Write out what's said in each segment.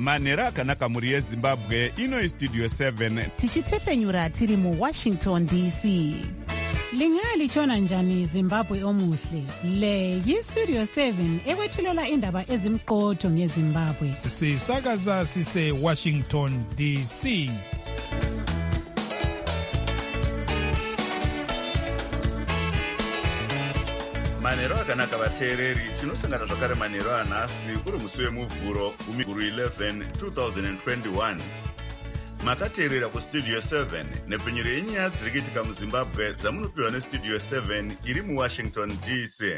manhero akanaka mhuri yezimbabwe. Ino Studio 7 tichitefenyura tiri muWashington DC. Lingalitshona njani Zimbabwe omuhle? Le yiStudio 7 ekwethulela indaba ezimqotho ngeZimbabwe. Sisakaza sise Washington DC. manhero akanaka vateereri. Tinosangana zvakare manhero anhasi uri musi wemuvhuro 11 2021. Makateerera kuStudio 7 nepfenyuro yenyaya dziri kuitika muZimbabwe dzamunopiwa neStudio 7 iri muWashington DC.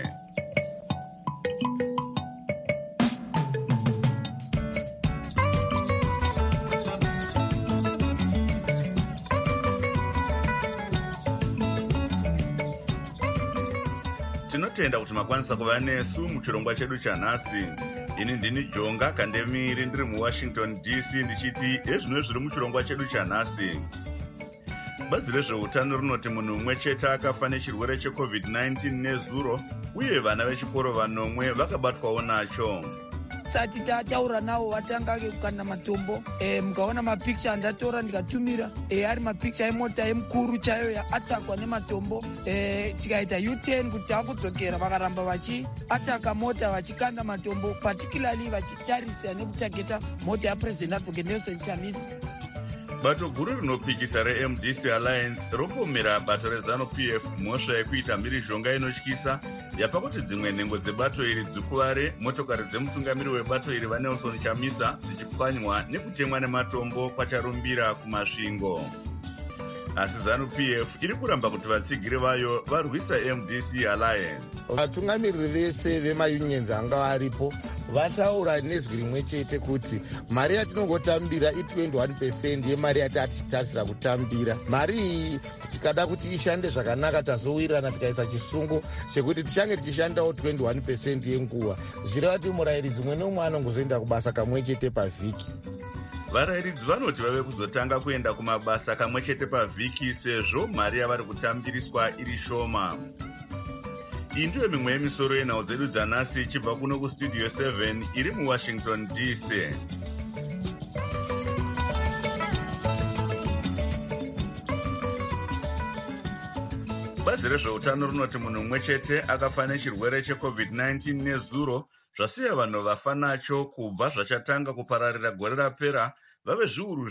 Tinotenda kuti makwanisa kuva nesu muchirongwa chedu chanhasi. Ini ndini Jonga Kandemiri ndiri muWashington DC ndichiti ezvino zviri muchirongwa chedu chanhasi. Bazi rezveutano rinoti munhu umwe chete akafa nechirwere cheCovid-19 nezuro, uye vana vechikoro vanomwe vakabatwawo nacho. Sati tataura navo vatanga kukanda matombo, mukaona mapikicha andatora ndikatumira, ari mapikicha emota emukuru chayo yaatakwa nematombo, tikaita U10 kuti akudzokera vakaramba vachiataka mota vachikanda matombo, particularly vachitarisa nekutageta mota yaPresident Advocate Nelson Chamisa. Bato guru rinopikisa reMDC Alliance ropomera bato reZANU-PF mhosva yekuita mhirizhonga inotyisa yapa kuti dzimwe nhengo dzebato iri dzikuvare, motokari dzemutungamiri webato iri vaNelson Chamisa dzichipwanywa nekutemwa nematombo kwacharumbira kumasvingo. Asi ZANU-PF iri kuramba kuti vatsigiri vayo varwisa MDC Alliance. Vatungamiriri vese vemayunions anga varipo vataura nezwi rimwe chete kuti mari yatinongotambira i21% yemari yatatitasira kutambira. Mari iyi tikada kuti ishande zvakanaka tazowirirana tikaisa chisungo chekuti tichange tichishandawo 21% yenguva. Zvireva kuti murayiridzi umwe neumwe anongozoenda kubasa kamwe chete pavhiki. Varayiridzi vanoti vave kuzotanga kuenda kumabasa kamwe chete pavhiki sezvo mari yavari kutambiriswa iri shoma. Iyi ndiyo mimwe yemisoro yenhau dzedu dzanhasi ichibva kuno kuStudio 7 iri muWashington DC. Bazi rezveutano rinoti munhu umwe chete akafa nechirwere cheCovid-19 nezuro, zvasiya vanhu vafa nacho kubva zvachatanga kupararira gore rapera vave zviuru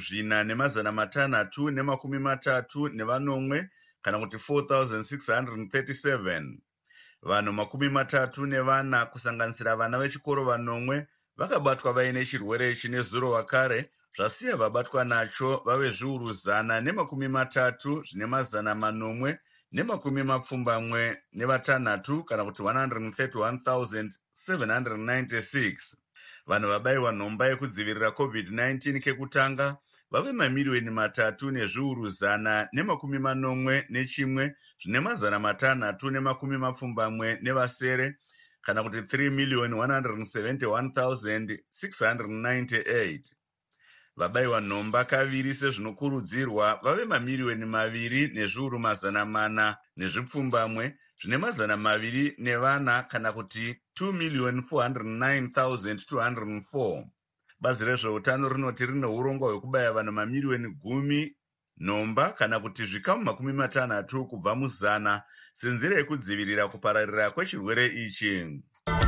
4,637 kana kuti 4,637. Vanhu 34 kusanganisira vana vechikoro vanomwe vakabatwa vaine chirwere ichi nezuro vakare, zvasiya vabatwa nacho vave zviuru 130,876 kana kuti 131,796. Vanhu vabayiwa nhomba yekudzivirira COVID-19 kekutanga vave mamiliyoni 3,161,670 kana kuti 3,171,698. Vabayiwa nhomba kaviri sezvinokurudzirwa vave mamiliyoni 2,2,204,204 kana kuti 2,409,204. Bazi rezveutano rinoti rine urongwa hwekubaya vanhu mamiliyoni 10 nhomba kana kuti zvikamu 60 kubva muzana senzira yekudzivirira kupararira kwechirwere ichi.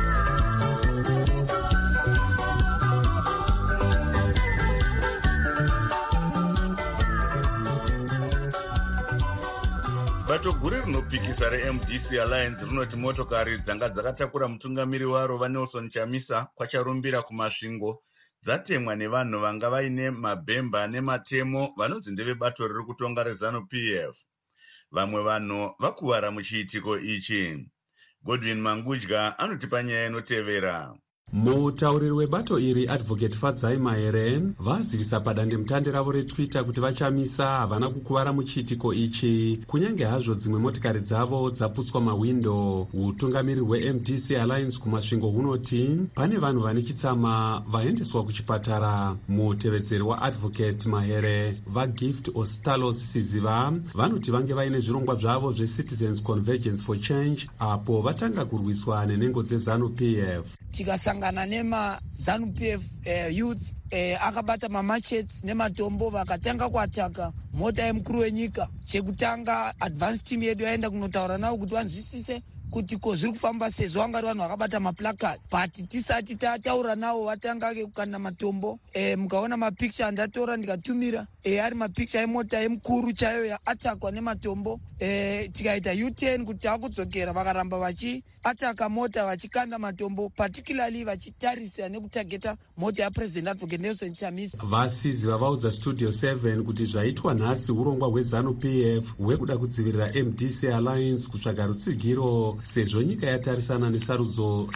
Bato guru rinopikisa reMDC Alliance rinoti motokari dzanga dzakatakura mutungamiri waro vaNelson Chamisa kwacharumbira kumasvingo dzatemwa nevanhu vanga vaine mabhemba nematemo vanonzi ndevebato riri kutonga reZANU-PF. Vamwe vanhu vakuvara muchiitiko ichi. Godwin Mangudya anotipa nyaya inotevera. Mutauriri webato iri Advocate Fadzai Mahere vazivisa padandemutande ravo reTwitter kuti vaChamisa havana kukuvara muchiitiko ichi kunyange hazvo dzimwe motikari dzavo dzaputswa mahwindo. Utungamiri hweMDC Alliance kumasvingo hunoti pane vanhu vane chitsama vaendeswa kuchipatara. Mutevedzeri waAdvocate Mahere vaGift Ostalos Siziva vanoti vange vaine zvirongwa zvavo zveCitizens Convergence for Change apo vatanga kurwiswa nenhengo dzeZANU-PF. Tikasangana nema ZANU-PF youth akabata mamachets nematombo vakatanga kuataka mota yemukuru wenyika. Chekutanga advance team yedu yaenda kunotaura navo kuti vanzwisise kuti ko zviri kufamba sezvo vangari vanhu vakabata maplakadi, but tisati tataura navo vatanga kukanda matombo. Mukaona mapicture andatora ndikatumira ari mapicture emota yemukuru chayo yaatakwa nematombo. Tikaita U10 kuti takudzokera vakaramba vachiataka mota vachikanda matombo, particularly vachitarisa nekutageta mota yapresident advocate Nelson Chamisa. Vasizi vavaudza Studio 7 kuti zvaitwa nhasi urongwa hweZANU-PF hwekuda kudzivirira MDC Alliance kutsvaga rutsigiro sezvo nyika yatarisana nesarudzo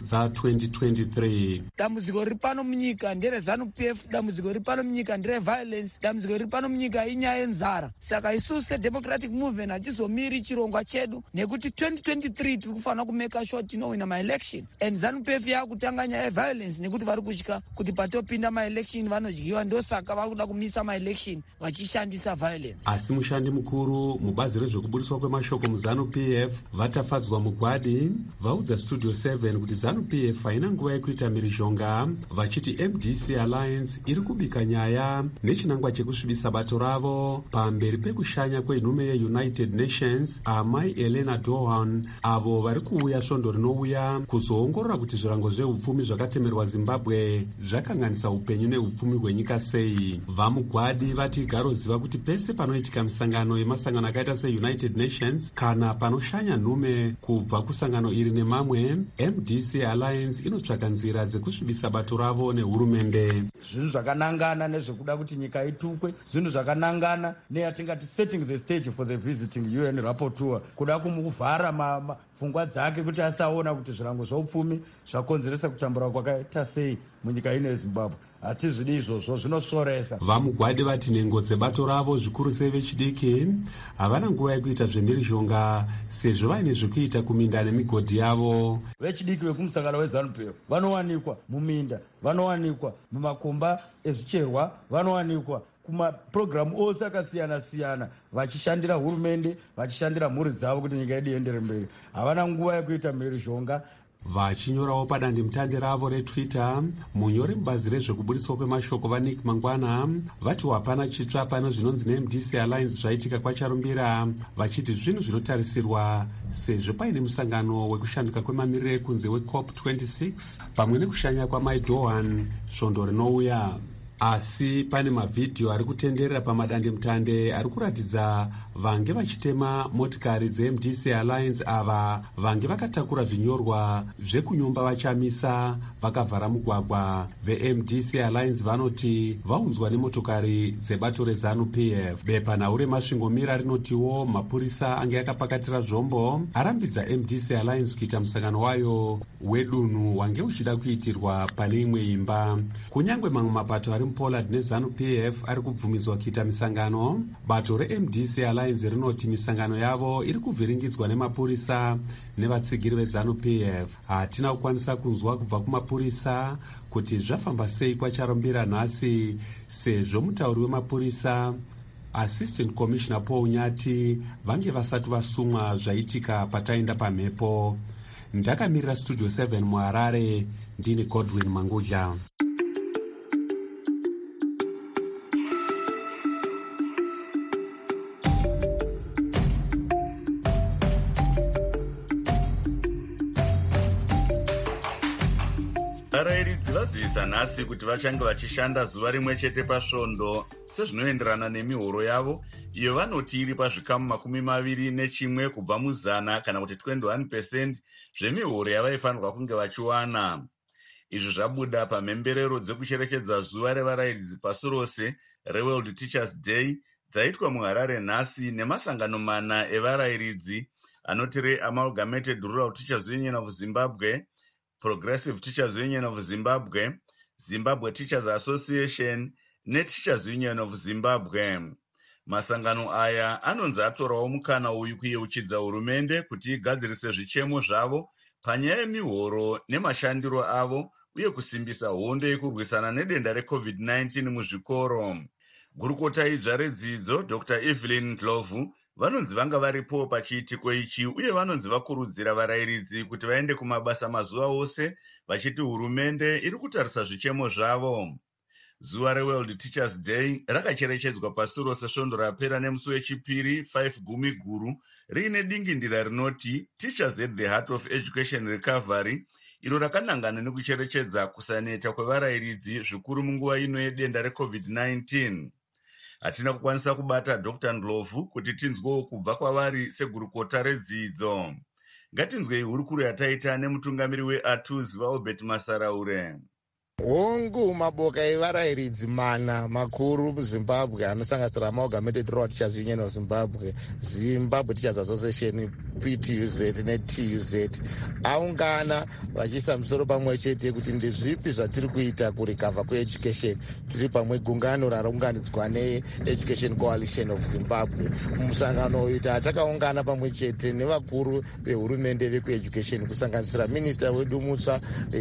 dza2023. Dambudziko riri pano munyika ndere ZANU-PF, dambudziko riri pano munyika ndere violence, dambudziko riri pano munyika inyaya yenzara. Saka isusu seDemocratic Movement hatizomiri chirongwa chedu nekuti 2023 tiri kufanira kumeka sure tinowina maelection, and ZANU-PF yakutanga nyaya yeviolence nekuti vari kutya kuti patopinda maelection vanodyiwa, ndosaka vari kuda kumisa maelection vachishandisa violence. Asi mushandi mukuru mubazi rezvekubudiswa kwemashoko muZANU-PF vatafadzwa mugwadi vaudza Studio 7 kuti ZANU-PF haina nguva yekuita mhirizhonga, vachiti MDC Alliance iri kubika nyaya nechinangwa chekusvibisa bato ravo pamberi pekushanya kwenhume yeUnited Nations Amai Elena Dohan, avo vari kuuya svondo rinouya kuzoongorora kuti zvirango zveupfumi zvakatemerwa Zimbabwe zvakanganisa upenyu neupfumi hwenyika sei. Vamugwadi vati garoziva kuti pese panoitika misangano yemasangano akaita seUnited Nations kana panoshanya nhume kubva kusangano iri nemamwe, MDC Alliance inotsvaka nzira dzekusvibisa bato ravo nehurumende. Zvinhu zvakanangana nezvekuda kuti nyika itukwe, zvinhu zvakanangana neyatingati setting the stage for the visiting UN rapporteur, kuda kumuvhara pfungwa dzake kuti asaona kuti zvirango zveupfumi zvakonzeresa kutambura kwakaita sei munyika ino yeZimbabwe. Hatizvidi izvozvo, zvinosoresa. Vamugwadi vati nhengo dzebato ravo zvikuru sei vechidiki havana nguva yekuita zvemhirizhonga sezvo vaine zvekuita kuminda nemigodhi yavo. Vechidiki vekumusangano weZANU-PF vanowanikwa muminda, vanowanikwa mumakomba ezvicherwa, vanowanikwa kumapurogiramu ose akasiyana-siyana vachishandira hurumende, vachishandira mhuri dzavo kuti nyika yedu iendere mberi. Havana nguva yekuita mhirizhonga. Vachinyorawo padandemutande ravo reTwitter, munyori mubazi rezvekubudiswa kwemashoko vaNick Mangwana vati hapana chitsva pano zvinonzi neMDC Alliance zvaitika kwacharumbira, vachiti zvinhu zvinotarisirwa sezvo paine musangano wekushanduka kwemamiriro ekunze weCOP26 pamwe nekushanya kwaMai Dohan svondo rinouya. Asi pane mavhidhiyo ari kutenderera pamadandemutande ari kuratidza vange vachitema motikari dzeMDC Alliance ava vange vakatakura zvinyorwa zvekunyumba vachamisa vakavhara mugwagwa. VeMDC Alliance vanoti vaunzwa nemotokari dzebato reZANU-PF. Bepanhau remasvingomira rinotiwo mapurisa ange akapakatira zvombo arambidza MDC Alliance kuita musangano wayo wedunhu wange uchida kuitirwa pane imwe imba. Kunyangwe mamwe mapato ari Pollard neZANU-PF ari kubvumidzwa kuita misangano, bato reMDC Alliance rinoti misangano yavo iri kuvhiringidzwa nemapurisa nevatsigiri veZANU-PF. Hatina kukwanisa kunzwa kubva kumapurisa kuti zvafamba sei kwacharumbira nhasi, sezvo mutauri wemapurisa Assistant Commissioner Paul Nyati vange vasati vasumwa zvaitika pataenda pamhepo. Ndakamirira Studio 7 muHarare, ndini Godwin Manguja. Varairidzi vazivisa nhasi kuti vachange vachishanda zuva rimwe chete pasvondo sezvinoenderana nemihoro yavo iyo vanoti iri pazvikamu 21 kubva muzana kana kuti 21% zvemihoro yavaifanirwa kunge vachiwana. Izvi zvabuda pamhemberero dzekucherekedza zuva revarairidzi pasi rose reWorld Teachers Day dzaitwa muHarare nhasi nemasangano mana evarairidzi anoti reAmalgamated Rural Teachers Union of Zimbabwe, Progressive Teachers Union of Zimbabwe, Zimbabwe Teachers Association neTeachers Union of Zimbabwe. Masangano aya anonzi atorawo mukana uyu kuyeuchidza hurumende kuti igadzirise zvichemo zvavo panyaya yemihoro nemashandiro avo uye kusimbisa hondo yekurwisana nedenda reCovid-19 muzvikoro. Gurukota idzva redzidzo Dr. Evelyn Ndlovu vanonzi vanga varipo pachiitiko ichi uye vanonzi vakurudzira varayiridzi kuti vaende kumabasa mazuva ose vachiti hurumende iri kutarisa zvichemo zvavo. Zuva reWorld Teachers Day rakacherechedzwa pasi rose svondo rapera nemusi wechipiri 5 Gumiguru riine dingindira rinoti Teachers at the Heart of Education Recovery, iro rakanangana nekucherechedza kusaneta kwevarayiridzi zvikuru munguva ino yedenda reCovid-19. Hatina kukwanisa kubata Dr. Ndlovu kuti tinzwewo kubva kwavari segurukota redzidzo. Ngatinzwei hurukuro yataita nemutungamiri weATUZ vaObert Masaraure. Hongu maboka evarayiridzi mana makuru muZimbabwe anosanganisira Amalgamated Rural Teachers Union of Zimbabwe, Zimbabwe Teachers Association, PTUZ neTUZ aungana vachiisa musoro pamwe chete kuti ndezvipi zvatiri kuita kurecover kweeducation. Tiri pamwe gungano raunganidzwa neEducation Coalition of Zimbabwe. Musangano uyu takaungana pamwe chete nevakuru vehurumende vekueducation kusanganisira minista wedu mutsva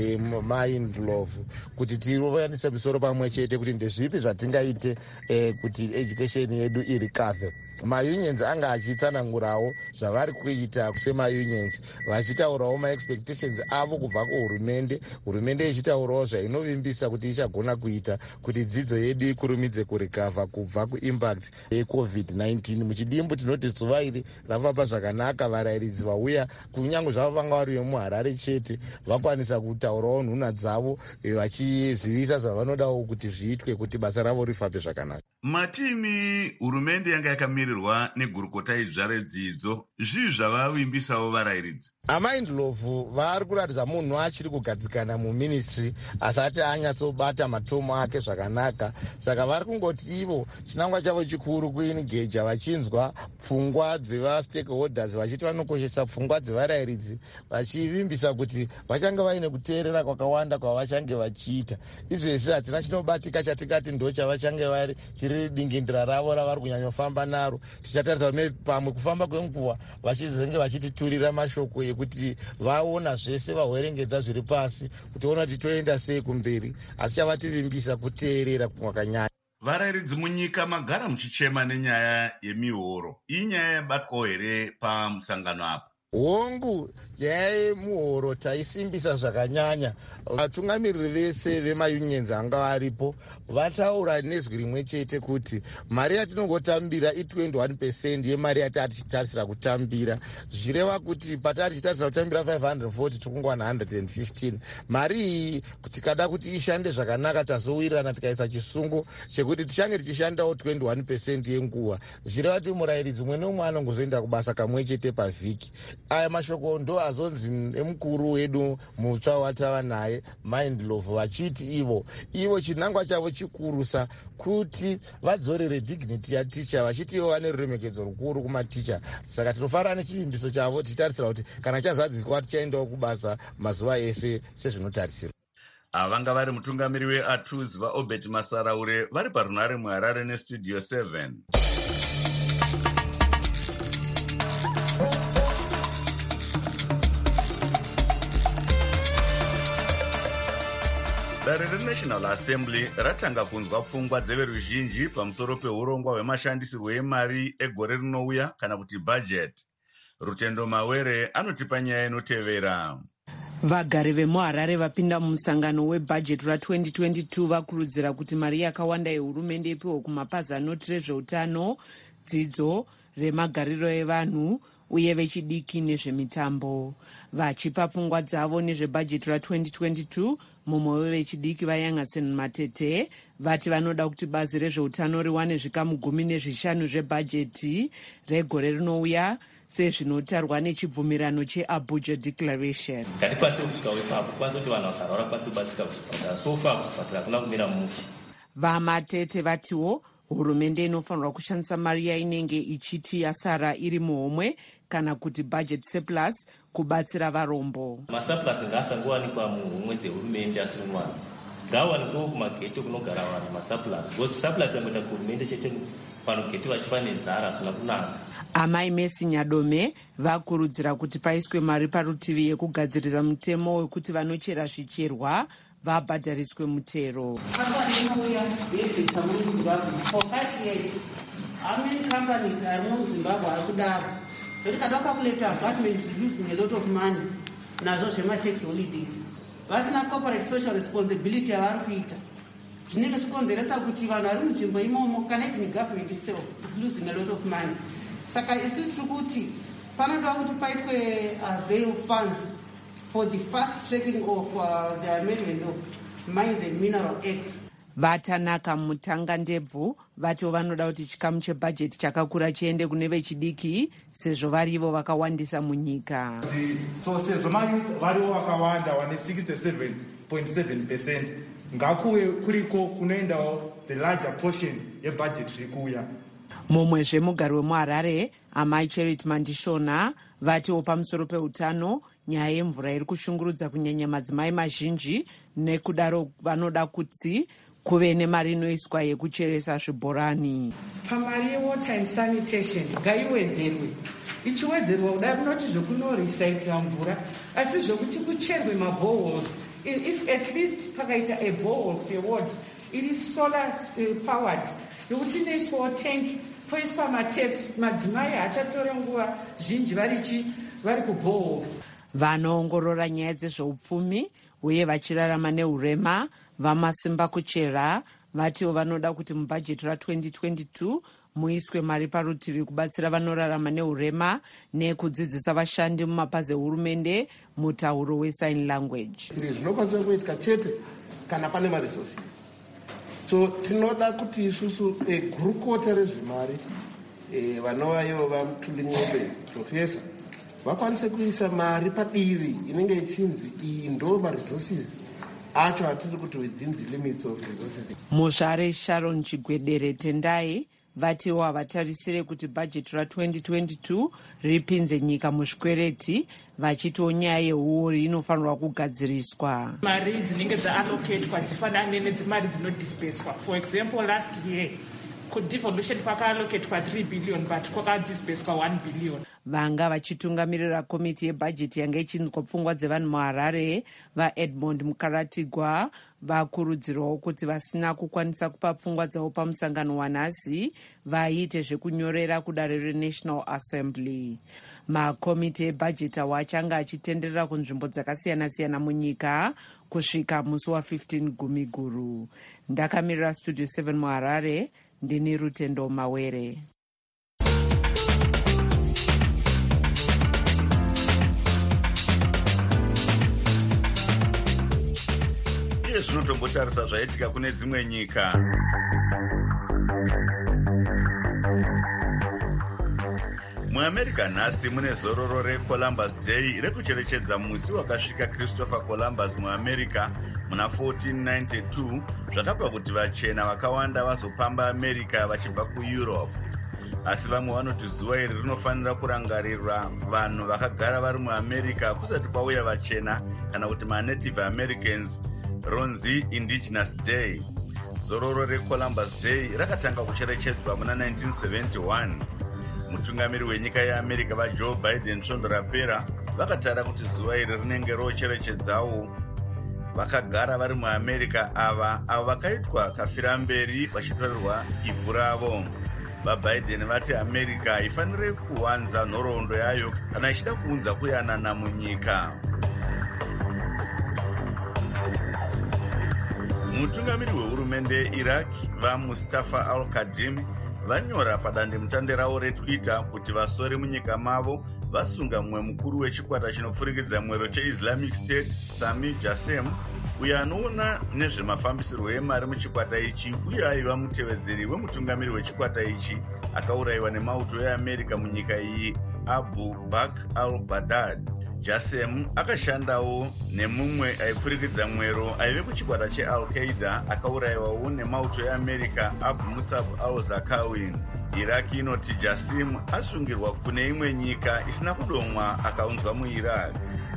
Mai Ndlovu kuti tirovanise misoro pamwe chete kuti ndezvipi zvatingaite kuti education yedu irecover. Maunions anga achitsanangurawo zvavari kuita semaunions vachitaurawo maexpectations avo kubva kuhurumende, hurumende ichitaurawo zvainovimbisa kuti ichagona kuita kuti dzidzo yedu ikurumidze kurecover kubva kuimpact yeCovid-19. Muchidimbu tinoti zuva iri ravapa zvakanaka varayiridzi vauya kunyange zvavo vanga vari vemuHarare chete vakwanisa kutaurawo nhuna dzavo vachizivisa zvavanodawo kuti zviitwe kuti basa ravo rifambe zvakanaka. Matimi hurumende yanga yakamirirwa negurukota idzva redzidzo zvii zvavavimbisawo varayiridzi? Amai Ndlovu vari kuratidza munhu achiri kugadzikana muministry asati anyatsobata matomo ake zvakanaka, saka vari kungoti ivo chinangwa chavo chikuru kuingeja vachinzwa pfungwa dzevastakeholders vachiti vanokoshesa pfungwa dzevarayiridzi vachivimbisa kuti vachange vaine kuteerera kwakawanda kwavachange vachiita. Izvezvi hatina chinobatika chatikati ndo chavachange vari chiri dingindira ravo ravari kunyanyofamba naro. Tichatarisa pamwe kufamba kwenguva vachizenge vachititurira mashoko ekuti vaona zvese vahwerengedza zviri pasi kuti ona kuti toenda sei kumberi, asi chavativimbisa kuteerera kwakanyanya. Varayiridzi munyika magara muchichema nenyaya yemihoro. Iyi nyaya yabatwawo here pamusangano apa? Hongu, nyaya yemuhoro taisimbisa zvakanyanya. Vatungamiriri vese vemaunions anga varipo vataura nezwi rimwe chete kuti mari yatinongotambira i21% yemari yatatichitarisira kutambira, zvireva kuti patatichitarisira kutambira 540 tikungwana 115. Mari iyi tikada kuti ishande zvakanaka tazowirirana tikaisa chisungo chekuti tichange tichishandawo 21% yenguva, zvireva kuti murayiridzi umwe neumwe anongozoenda kubasa kamwe chete pavhiki. Aya mashoko ndo azonzi emukuru wedu mutsva watava naye Mai Ndlovu vachiti ivo chinangwa chavo chikurusa kuti vadzorere dignity yaticha, vachiti ivo vane ruremekedzo rukuru kumaticha. Saka tinofanira nechivimbiso chavo tichitarisira kuti kana chazadziswa tichaendawo kubasa mazuva ese sezvinotarisirwa. Avanga vari mutungamiri weATUZ vaObert Masaraure vari parunare muHarare neStudio 7. Dare reNational Assembly ratanga kunzwa pfungwa dzeveruzhinji pamusoro peurongwa hwemashandisirwo emari egore rinouya kana kuti budget. Rutendo Mawere anotipa nyaya inotevera. Vagari vemuHarare vapinda mumusangano webhajeti ra2022 vakurudzira kuti mari yakawanda yehurumende ipiwe kumapazi anoti rezveutano, dzidzo, remagariro evanhu uye vechidiki nezvemitambo. Vachipa pfungwa dzavo nezvebhajeti ra2022, mumwe wevechidiki vaYangasen Matete vati vanoda kuti bazi rezveutano riwane zvikamu 15 zvebhajeti regore rinouya sezvinotarwa nechibvumirano cheAbuja Declaration. VaMatete vatiwo hurumende inofanirwa kushandisa mari yainenge ichiti yasara iri muhomwe kana kuti budget surplus kubatsira varombo. Masurplus ngasangowanikwa mumwedzi hurumende asiri mwana. Ngawanikwa kumageto kunogara vanhu masurplus. Because surplus yamboita hurumende chete panogeto vachifane nzara zvisina kunaka. Amai Messi Nyadome vakurudzira kuti paiswe mari parutivi yekugadzirisa mutemo wekuti vanochera zvicherwa vabhadhariswe mutero. How many companies are in Zimbabwe are kudaro? But calculate government is losing a lot of money. Nazo zvema tax holidays. Vasina corporate social responsibility avari kuita. Zvinenge zvikonzeresa kuti vanhu vari munzvimbo imomo kana even government itself is losing a lot of money. Saka isi tiri kuti panoda kuti paitwe bail funds for the fast tracking of the amendment of Mines and Mineral Act. Vatanaka Mutanga Ndebvu vati vanoda kuti chikamu chebhajeti chakakura chiende kune vechidiki sezvo varivo vakawandisa munyika. So sezvo mayuth varivo vakawanda vane 67.7%, ngakuve kuriko kunoendawo the larger portion yebhajeti iri kuuya. Mumwezve mugari wemuHarare Amai Charity Mandishona vatiwo pamusoro peutano nyaya yemvura iri kushungurudza kunyanya madzimai mazhinji, nekudaro vanoda kuti kuve nemari inoiswa yekucheresa zvibhorani. Pamari yewater and sanitation ngaiwedzerwe. Ichiwedzerwa kudai kunoti zvekunorecycla mvura, asi zvokuti kucherwe maboreholes. If at least pakaita a borehole per ward, it is solar powered. Yokuti inoiswawo tank, poiswa mataps, madzimai hachatore nguva zhinji vari kuborehole. Vanoongorora nyaya dzezveupfumi uye vachirarama neurema vamasimba kuchera vatiwo vanoda kuti mubhajeti ra2022 muiswe mari parutivi kubatsira vanorarama neurema nekudzidzisa vashandi mumapazi ehurumende mutauro wesign language. Zvinokwanisa kuitika chete kana pane maresources. So tinoda kuti isusu gurukota rezvemari vanova ivo vaMutundi Ng'ombe profesa vakwanise kuisa mari padivi inenge ichinzi iyi ndo maresources acho atiri kuti within the limits of resources. Muzvare Sharon Chigwedere Tendai vatiwo havatarisire kuti bhajeti ra2022 ripinze nyika muzvikwereti, vachitiwo nyaya yehuori inofanirwa kugadziriswa. Mari dzinenge dzaallocatwa dzifanane nedzimari dzinodisperswa. For example, last year kudevolution kwakaallocatwa 3 billion but kwakadisperswa 1 billion. Vanga vachitungamirira komiti yebhajeti yanga ichinzwa pfungwa dzevanhu muHarare vaEdmond Mukaratigwa vakurudzirwawo kuti vasina kukwanisa kupa pfungwa dzavo pamusangano wanhasi vaite zvekunyorera kudare reNational Assembly. Makomiti ebhajeti awo achanga achitenderera kunzvimbo dzakasiyana-siyana munyika kusvika musi wa15 Gumiguru. Ndakamirira Studio 7 muHarare, ndini Rutendo Mawere. Zvinotombotarisa zvaitika kune dzimwe nyika. MuAmerica nhasi mune zororo reColumbus Day rekucherechedza musi wakasvika Christopher Columbus muAmerica muna 1492, zvakapa kuti vachena vakawanda vazopamba America vachibva kuEurope. Asi vamwe vanoti zuva iri rinofanira kurangarirwa vanhu vakagara vari muAmerica kusati kwauya vachena kana kuti maNative Americans, ronzi Indigenous Day. Zororo reColumbus Day rakatanga kucherechedzwa muna 1971. Mutungamiri wenyika yeAmerica vaJoe Biden svondo rapera vakatara kuti zuva iri rinenge rocherechedzawo vakagara vari muAmerica avo vakaitwa kafira mberi vachitorerwa ivhu ravo. VaBiden vati America haifaniri kuwanza nhoroondo yayo kana ichida kuunza kuyanana munyika. Mutungamiri wehurumende yeIraq vaMustafa al-Kadhimi vanyora padandemutande ravo reTwitter kuti vasori munyika mavo vasunga mumwe mukuru wechikwata chinopfurikidza mwero cheIslamic State Sami Jassem, uyo anoona nezvemafambisirwo emari muchikwata ichi uye aiva mutevedzeri wemutungamiri wechikwata ichi akaurayiwa nemauto eAmerica munyika iyi Abu Bakr al-Baghdadi. Jassem akashandawo nemumwe aipfurikidza mwero aive kuchikwata cheAl-Qaeda akaurayiwawo nemauto eAmerica Abu Musab al-Zarqawi. Iraq inoti Jassem asungirwa kune imwe nyika isina kudomwa akaunzwa muIraq.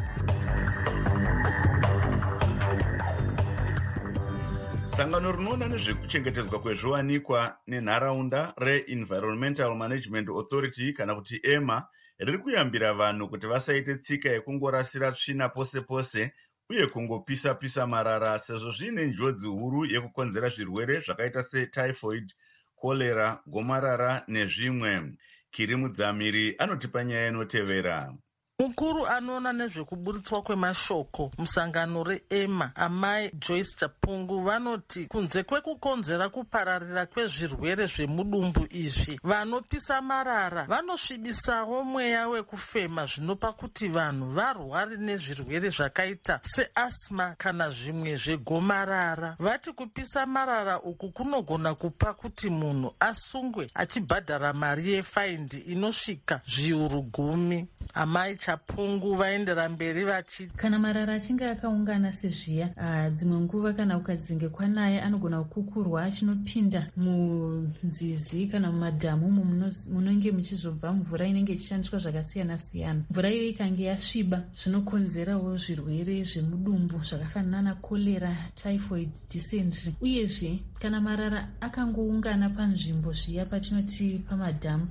Sangano rinoona nezvekuchengetedzwa kwezviwanikwa nenharaunda reEnvironmental Management Authority kana kuti EMA riri kuyambira vanhu kuti vasaite tsika yekungorasira tsvina pose pose uye kungopisa-pisa marara sezvo zviine njodzi huru yekukonzera zvirwere zvakaita setyphoid korera, gomarara nezvimwe. Kiri Mudzamiri anotipa nyaya inotevera. Mukuru anoona nezvekuburitswa kwemashoko musangano reEMA, amai Joyce Chapungu, vanoti kunze kwekukonzera kupararira kwezvirwere zvemudumbu izvi, vanopisa marara vanosvibisawo mweya wekufema, zvinopa kuti vanhu varware nezvirwere zvakaita seasma kana zvimwe zvegomarara. Vati kupisa marara uku kunogona kupa kuti munhu asungwe achibhadhara mari yefaindi inosvika zviuru 10. Amai Chapungu vaendera mberi vachiti kana marara achinge akaungana sezviya, dzimwe nguva kana kukadzinge kwanaya anogona kukukurwa achinopinda munzizi kana mumadhamu munenge muchizobva mvura inenge ichishandiswa zvakasiyana siyana. Mvura iyo ikange yasviba zvinokonzerawo zvirwere zvemudumbu zvakafanana na kolera, typhoid, dysentery. Uyezve kana marara akangoungana panzvimbo zviya patinoti pamadhamu,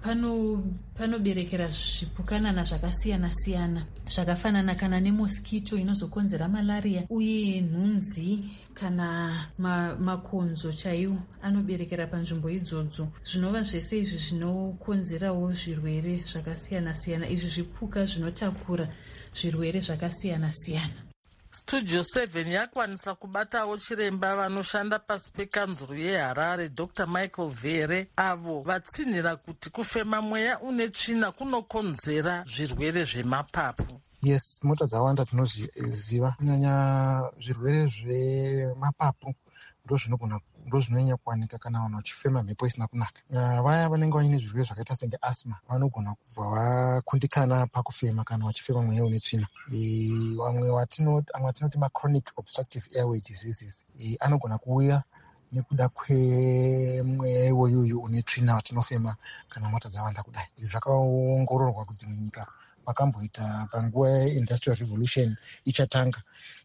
panoberekera zvipukanana zvakasiyana siyana zvakafanana kana nemoskito inozokonzera malaria, uye nhunzi kana makonzo chaiwo anoberekera panzvimbo idzodzo. Zvinova zvese izvi zvinokonzerawo zvirwere zvakasiyana siyana. Izvi zvipuka zvinotakura zvirwere zvakasiyana siyana. Studio 7 yakwanisa kubatawo chiremba vanoshanda pasi pekanzuru yeHarare, Dr. Michael Vere, avo vatsinhira kuti kufema mweya une tsvina kunokonzera zvirwere zvemapapu. Yes, mota dzawanda tinozviziva, kunyanya zvirwere zvemapapu ndozvinonyanya kuwanika kana vanhu vachifema mhepo isina kunaka. Vaya vanenge vaine zvirwere zvakaita senge asma vanogona kubva vakundikana pakufema kana vachifema mweya une tsvina. Amwe watinoti machronic obstructive airway diseases anogona kuuya nekuda kwemweya iwoyoyo une tsvina watinofema kana mota dzawanda kudai. Izvi zvakaongororwa kudzimwe nyika vakamboita panguva yeIndustrial Revolution ichatanga,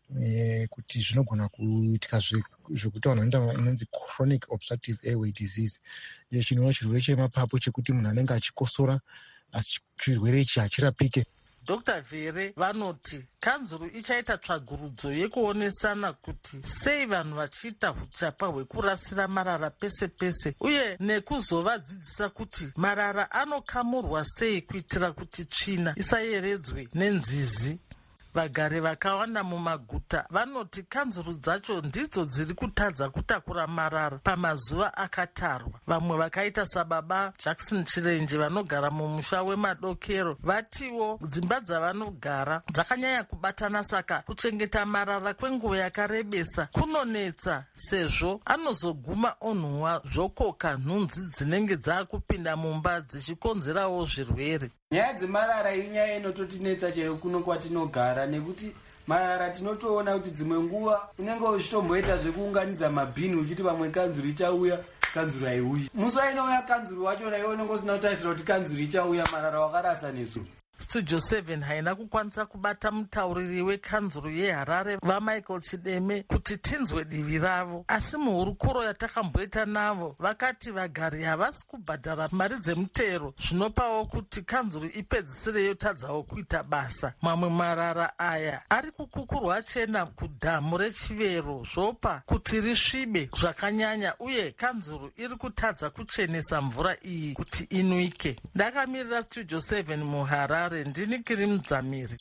kuti zvinogona kuitika zvekuti vanhu vanoita inonzi chronic obstructive airway disease. Chinova chirwere chemapapu chekuti munhu anenge achikosora asi chirwere ichi hachirapike. Dr. Vere vanoti kanzuru ichaita tsvagurudzo yekuonesana kuti sei vanhu vachiita huchapa hwekurasira marara pese pese, uye nekuzovadzidzisa kuti marara anokamurwa sei kuitira kuti tsvina isayeredzwe nenzizi. Vagari vakawanda mumaguta vanoti kanzuru dzacho ndidzo dziri kutadza kutakura marara pamazuva akatarwa. Vamwe vakaita sababa Jackson Chirenje vanogara mumusha wemadokero vatiwo dzimba dzavanogara dzakanyanya kubatana, saka kuchengeta marara kwenguva yakarebesa kunonetsa, sezvo anozoguma onhuhwa zvokoka nhunzi dzinenge dzaakupinda mumba dzichikonzerawo zvirwere. Nyaya dzemarara inyaya inototinetsa chero kuno kwatinogara, nekuti marara tinotoona kuti dzimwe nguva unenge uchitomboita zvekuunganidza mabhini uchiti vamwe kanzuru ichauya, kanzuru haiuyi. Musi wainouya kanzuru wachona iwe unenge usina kutarisira kuti kanzuru ichauya, marara wakarasa nesu. Studio 7 haina kukwanisa kubata mutauriri wekanzuru yeHarare vaMichael Chideme kuti tinzwe divi ravo, asi muhurukuro yatakamboita navo vakati vagari havasi kubhadhara mari dzemutero, zvinopawo kuti kanzuru ipedzisire yotadzawo kuita basa. Mamwe marara aya ari kukukurwa chena kudhamu reChivero zvopa kuti risvibe zvakanyanya, uye kanzuru iri kutadza kuchenesa mvura iyi kuti inwike. Ndakamirira Studio 7 muHarare, ndini Kiri Mudzamiri.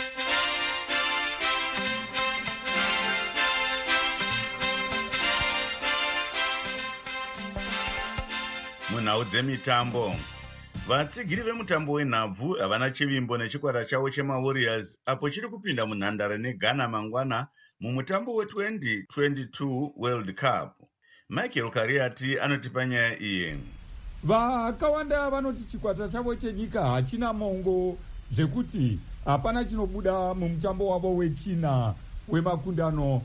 Munhau dzemitambo, vatsigiri vemutambo wenhabvu havana chivimbo nechikwata chavo chemaWarriors apo chiri kupinda munhandare neGhana mangwana mumutambo we2022 World Cup. Michael Kariati anotipa nyaya iyi. Vakawanda vanoti chikwata chavo chenyika hachina mongo, zvekuti hapana chinobuda mumutambo wavo wechina wemakundano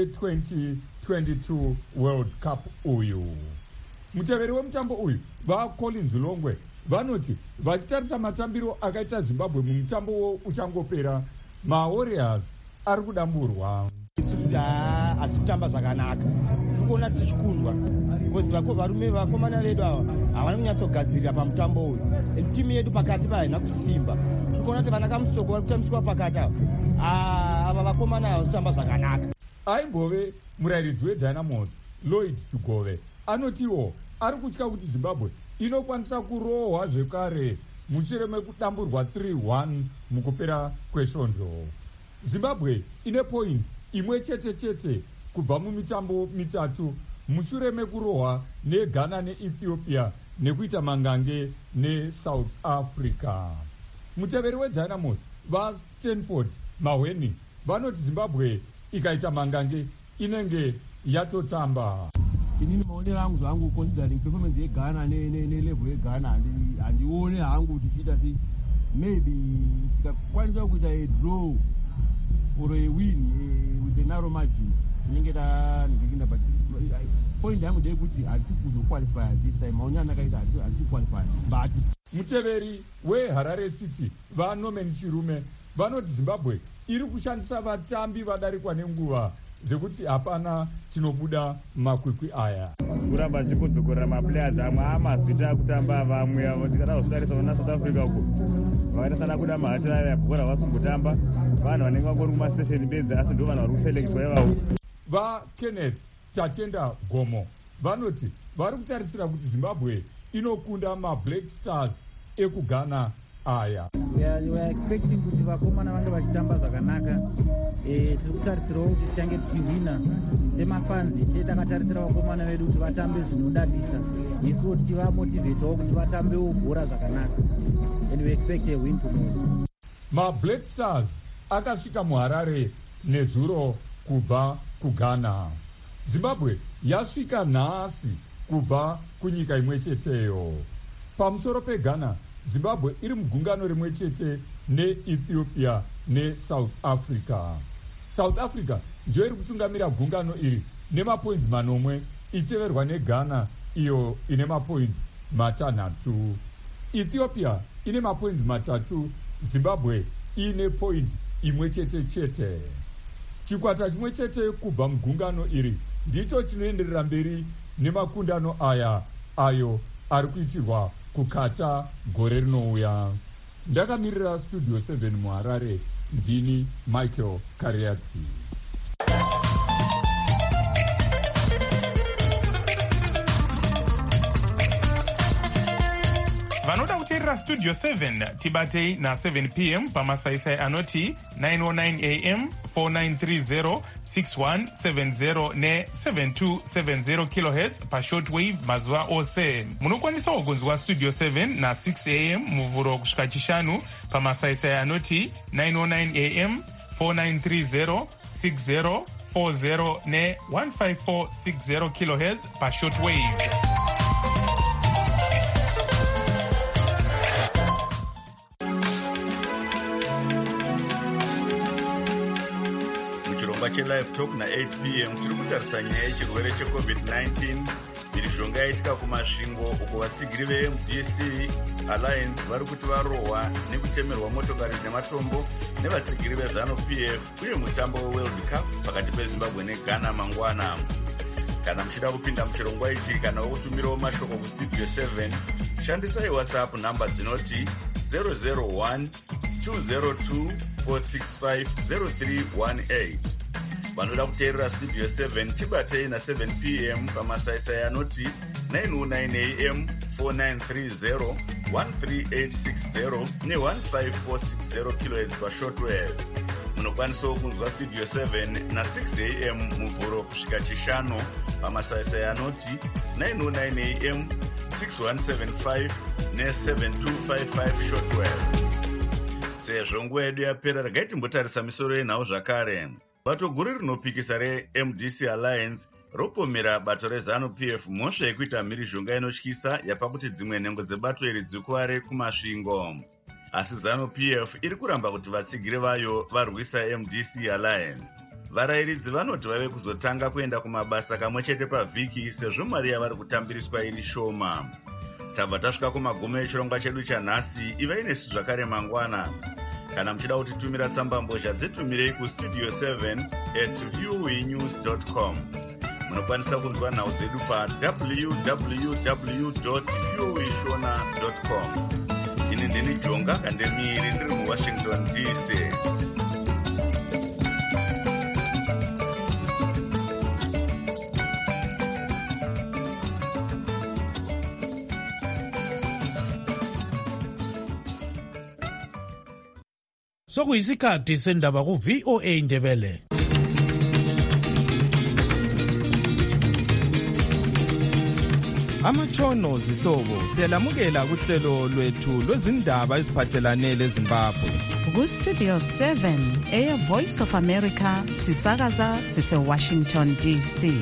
e2022 World Cup uyu. Muteveri wemutambo uyu vaCollins Longwe vanoti vachitarisa matambiro akaita Zimbabwe mumutambo uchangopera, maWarriors ari kudamburwa. Asi kutamba zvakanaka, tikuona tichikundwa because vakomana vedu ava havana kunyatsogadzirira pamutambo uyu. Timu yedu pakati haina kusimba, tikuona kuti vana kamusoko vari kutambiswa pakati ava vakomana ava zitamba zvakanaka. Aimbove murairidzi weDynamos Lloyd Chigove anotiwo ari kutya kuti zimbabwe inokwanisa kurohwa zvekare mushure mekudamburwa 3-1 mukupera kwesvondo. Zimbabwe ine point imwe chete kubva mumitambo mitatu mushure mekurohwa neghana neethiopia nekuita mangange neSouth Africa. Muteveri wedynamos vaStanford Maweni vanoti Zimbabwe ikaita mangange inenge yatotamba. Inini maonero angu zvangu considering performance yeghana nelevel yeghana handione hangu kuti chiita sei. Maybe tikakwanisa kuita a draw or a win with a narrow margin tinenge tandikinda, but point yangu ndeyekuti hatisi kuzoqualify this time. Maonyana akaita hatisi qualify. But muteveri weHarare City vaNorman Chirume vanoti Zimbabwe iri kushandisa vatambi vadarikwa nenguva zvekuti hapana chinobuda makwikwi aya. Kuramba zvikudzokera maplayers amwe amazvita kutamba vamwe avo tikada kuzvitarisa vana South Africa uko vakatasana kuda mahatira yabhora vasimbotamba vanhu vanenge vangori kumastation bedzi asi ndo vanhu vari kuselekitwa ivavo. VaKenneth Tatenda Gomo vanoti vari kutarisira kuti Zimbabwe inokunda maBlack Stars ekuGhana aya. We are expecting kuti vakomana vange vachitamba zvakanaka. Tiri kutarisirawo kuti tichange tichihwina semafanzi. Takatarisira vakomana vedu kuti vatambe zvinodadisa, isuwo tichivamotivetawo kuti vatambewo bhora zvakanaka, and we expect a win tomorrow. MaBlack Stars akasvika muHarare nezuro kubva kuGhana. Zimbabwe yasvika nhasi kubva kunyika imwe cheteyo. Pamusoro peGhana, Zimbabwe iri mugungano rimwe chete neEthiopia neSouth Africa. South Africa ndiyo iri kutungamira gungano iri nemapoints 8 icheverwa neGhana iyo ine mapoints 6. Ethiopia ine mapoints 3, Zimbabwe ine point imwe chete. Chikwata chimwe chete kubva mugungano iri ndicho chinoenderera mberi nemakundano ayo ari kuitirwa kukata gore rinouya. Ndakamirira Studio 7 muHarare, ndini Michael Kariatsi. Vanoda kuteerera Studio 7 tibatei na7 p.m. pamasaisai anoti 909 am 4930 6170 ne7270 kHz pashortwave mazuva ose. Munokwanisawo kunzwa Studio 7 na6 am muvhuro kusvika chishanu pamasaisai anoti 909 am 4930 6040 ne1540 kHz pashortwave. Live Talk na 8 p.m. tiri kutarisa nyaya yechirwere cheCovid-19. Mhirizhonga yaitika kumasvingo uko vatsigiri veMDC Alliance vari kuti varohwa nekutemerwa motokari nematombo nevatsigiri veZANU-PF uye mutambo weWorld Cup pakati peZimbabwe neGhana mangwana. Kana muchida kupinda muchirongwa ichi kana wokutumirawo mashoko kuStudio 7, shandisai WhatsApp namba dzinoti 001 202 465 0318. Vanoda kuteerera Studio 7 chibatei na7 p.m. pamasaisai anoti 909 am 4930 13860 ne15460 kHz pashortwave. Munokwanisawo kunzwa Studio 7 na6 am muvhuro kusvika chishanu pamasaisai anoti 909 am 6175 ne7255 shortwave. Sezvo nguva yedu yapera, regai timbotarisa misoro yenhau zvakare. Bato guru rinopikisa reMDC Alliance ropomera bato reZANU-PF mhosva yekuita mhirizhonga inotyisa yapa kuti dzimwe nhengo dzebato iri dzikuware kumasvingo. Asi ZANU-PF iri kuramba kuti vatsigiri vayo varwisa MDC Alliance. Varayiridzi vanoti vave kuzotanga kuenda kumabasa kamwe chete pavhiki sezvo mari yavari kutambiriswa iri shoma. Tabva tasvika kumagumo echirongwa chedu chanhasi. Ivai nesu zvakare mangwana. Kana muchida kutitumira tsamba mbozha dzitumirei kustudio 7@voanews.com. Munokwanisa kunzwa nhau dzedu pa www.voashona.com. Ini ndini Jonga Kandemiri ndiri muWashington DC. sokuyisikhathi sendaba ku-VOA Indebele. Amatshono zihlobo siyalamukela kuhlelo lwethu lwezindaba eziphathelane leZimbabwe. Ku-Studio 7 Air Voice of America sisakaza sise-Washington DC.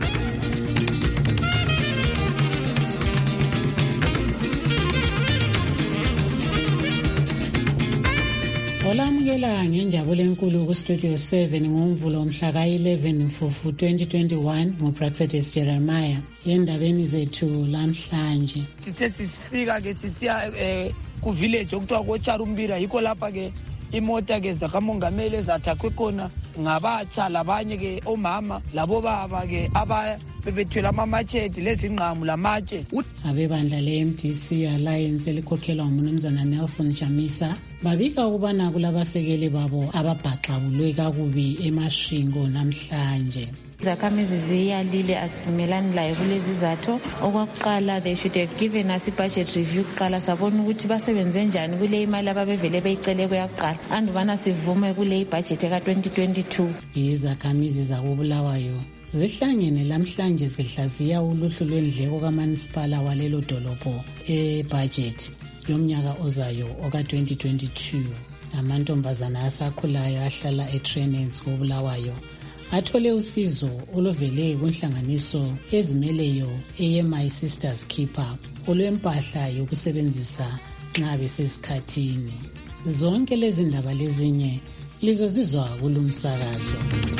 Olamukela ngenjabulo enkulu ku-Studio 7 ngomvulo mhla ka-11 Mfufu 2021 nguPraxedis Jeremiah endabeni zethu lamhlanje. Sithe sifika ke sisiya ku-village okuthiwa koCharumbira, yikho lapha ke imota ke zakamongameli ezathakwe khona ngabatsha labanye ke omama labo baba ke bebethwele amamachete lezingqamu lamatshe. Abebandla le-MDC Alliance elikhokhelwa nguMnumzana Nelson Chamisa babika ukubana kulabasekeli babo ababhaxabulwe kakubi emashingo namhlanje. Izakhamizi ziyalile asivumelani layo kulezi zatho. Okwakuqala, they should have given us i-budget review kuqala sabona ukuthi basebenze njani kule imali ababevele beyicele kuyakuqala andubana sivume kule ibudget ka-2022. Izakhamizi zakobulawayo zihlangene lamhlanje zihlaziya uluhlu lwendleko kamasipala walelo dolopho ebudget yomnyaka ozayo oka-2022. Amantombazana asakhulayo ahlala eTrenents kobulawayo athole usizo oluvele kunhlanganiso ezimeleyo eye-My Sisters Keeper olwempahla yokusebenzisa nxa besesikhathini. Zonke lezi ndaba lezinye lizozizwa kulumsakazo.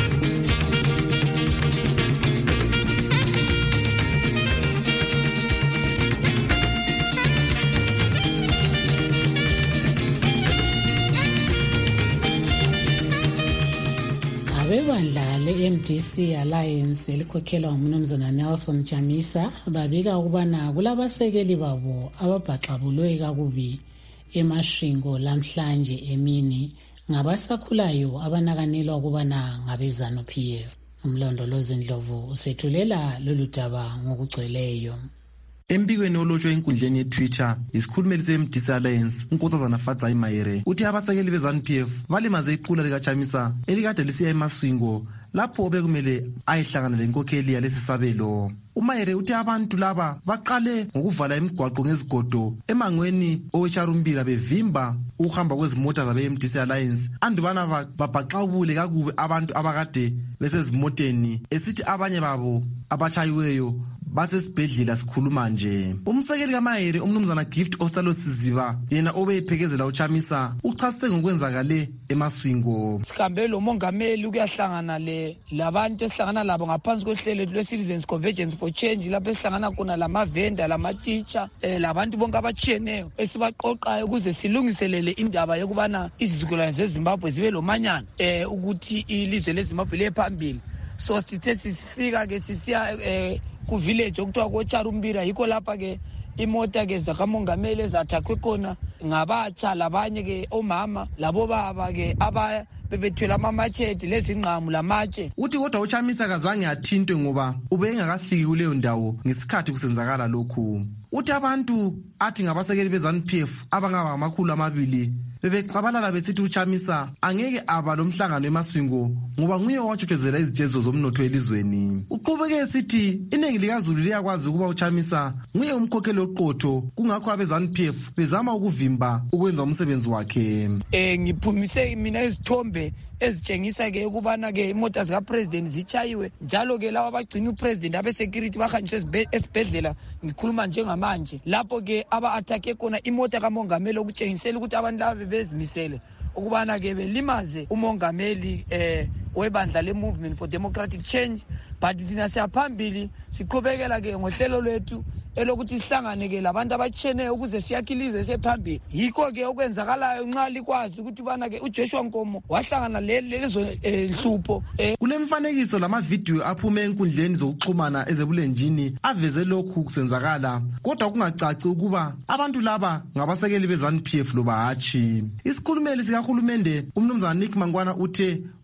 Abebandla le-MDC Alliance elikhokhelwa nguMnumzana Nelson Chamisa babika ukubana kulabasekeli babo ababhaxabulwe kakubi emashingo lamhlanje emini ngabasakhulayo abanakanelwa ukubana ngabezanu PF. Umlondolozi Ndlovu usethulela lolu daba ngokugcweleyo. Embikweni olotshwe enkundleni yeTwitter, isikhulumeli se-MDC Alliance uNkosazana Fadzai Mayere uthi abasekeli beZANU-PF balimaze iqula likaChamisa elikade lisiya emaswingo lapho obekumele ayihlangana lenkokheli yalesi sabelo. uMayere uthi abantu laba baqale ngokuvala imigwaqo ngezigodo emangweni oweCharumbira bevimba ukuhamba kwezimota zabe-MDC Alliance andubana babhaxabule kakubi abantu abakade besezimoteni esithi abanye babo abachayiweyo basesibhedlela sikhuluma nje. Umsekeli kaMayere uMnumzana Gift Ostalo Siziba yena obeyiphekezela uChamisa uchasise ngokwenzakale emaswingo. Sihambe lo mongameli ukuyahlangana labantu esihlangana labo ngaphansi kohlelo lwe-Citizens Convergence for Change lapho esihlangana khona lamavenda lama-teacher labantu bonke abatshiyeneyo esibaqoqayo ukuze silungiselele indaba yokubana izizukulwane zeZimbabwe zibe lomanyana ukuthi ilizwe leZimbabwe liye phambili. So sithe sifika ke sisiya ku-village okuthiwa koCharumbira, yikho lapha ke imota ke zakamongameli ezathakwe khona ngabatsha labanye ke omama labo baba ke bebethwele amamachete lezingqamu lamatshe. Uthi kodwa uChamisa kazange athintwe ngoba ubengakafiki kuleyo ndawo ngesikhathi kusenzakala lokhu. Uthi abantu athi ngabasekeli beZANU-PF abangaba 200 bebexabalala besithi uChamisa angeke aba lomhlangano emaswingo ngoba nguye owatshuthezela izijezo zomnotho elizweni. Uqhubeke esithi iningi likaZulu liyakwazi ukuba uChamisa nguye umkhokheli oqotho kungakho abeZANU-PF bezama ukuvimba ukwenza umsebenzi wakhe. Ngiphumise mina izithombe ezitshengisa ke ukubana ke imota zikapresident zichayiwe njalo ke laba abagcina upresident abesecurity bahanjiswe esibhedlela ngikhuluma njengamanje lapho ke aba-athake khona imota kamongameli okutshengisela ukuthi abantu laba bebezimisele ukubana ke belimaze umongameli webandla le-Movement for Democratic Change. But thina siyaphambili siqhubekela ke ngohlelo lwethu elokuthi sihlangane ke labantu abatsheneyo ukuze siyakhilizwe sephambili. Yikho ke okwenzakalayo nxa likwazi ukuthi bana ke uJoshua Nkomo wahlangana lezo nhlupho. Kule mfanekiso lamavidiyo aphume enkundleni zokuxhumana ezebulenjini aveze lokhu kusenzakala kodwa kungacaci ukuba abantu laba ngabasekeli beZANU-PF loba hatshi. Isikhulumeli sikahulumende uMnumzana Nick Mangwana uthe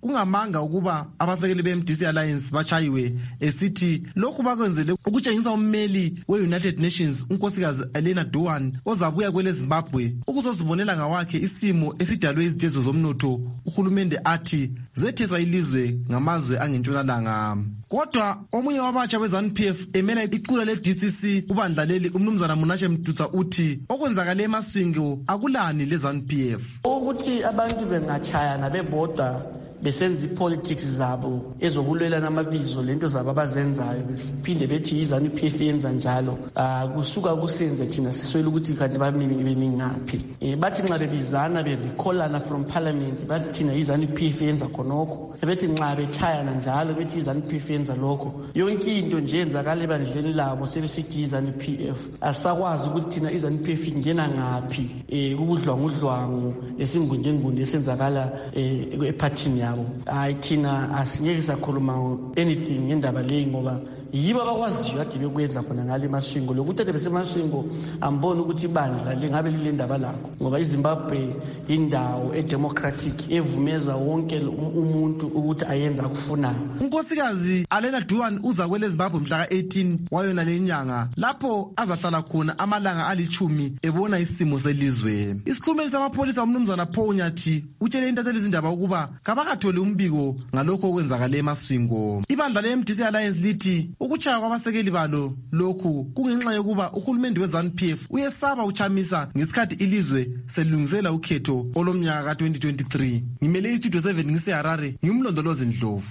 kungamanga ukuba abasekeli be-MDC Alliance bachayiwe esithi lokhu bakwenzele ukutshengisa ummeli we-United Nations unkosikazi Elena Duan ozabuya kwele Zimbabwe ukuzozibonela ngawakhe isimo esidalwe izitezo zomnotho. Uhulumende athi zetheswa ilizwe ngamazwe angentshonalanga. Kodwa omunye wabatsha we-ZANU-PF emela iqula le-DCC ubandla leli umnumzana Munashe Mtutsa uthi okwenzakale eMaswingo akulani le-ZANU-PF. Ukuthi abantu bengachayana bebodwa besenza ipolitics zabo ezokulwela namabizo lento zabo abazenzayo phinde bethi iZANU-PF yenza njalo kusuka kusenze thina siswele ukuthi kanti bamini beningaphi. Bathi nxa bebizana berecallana from parliament bathi thina iZANU-PF yenza khonokho, bethi nxa bechayana njalo bethi iZANU-PF yenza lokho. Yonke into nje yenzakala ebandleni labo sebesithi iZANU-PF. Asakwazi ukuthi thina iZANU-PF ingena ngaphi kubudlwangudlwangu esingundengunde esenzakala ephathini yabo. Thina asingeke sakhuluma anything ngendaba leyi ngoba yibo abakwaziyo kade bekwenza khona ngale Maswingo. Lokuthi ade beseMaswingo ambone ukuthi ibandla lingabe lile ndaba lakho ngoba iZimbabwe indawo edemocratic evumeza wonke umuntu ukuthi ayenza akufunayo. Unkosikazi Elena Duan uza kwele Zimbabwe mhla ka-18 wayona lenyanga lapho azahlala khona amalanga ali10 ebona isimo selizwe. Isikhulumeli samapholisa umnumzana Paul Nyathi utshele intatheli izindaba ukuba kabakatholi umbiko ngalokho okwenzakala eMaswingo. Ibandla le-MDC Alliance lithi ukuchaya kwabasekeli balo lokhu kungenxa yokuba uhulumende we-ZANU-PF uyesaba uchamisa ngesikhathi ilizwe selungisela ukhetho olomnyaka ka-2023. Ngimele iStudio 7 ngiseHarare, ngimlondolozi Ndlovu.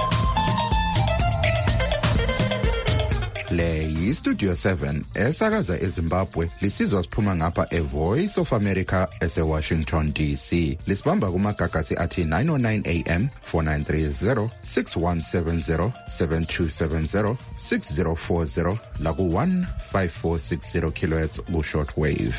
Le yiStudio 7 esakaza eZimbabwe lisizwa siphuma ngapha eVoice of America eseWashington DC. Lisibamba kumagagasi athi 909 AM 4930 6170 7270 6040 laku 15460 kHz ku-shortwave.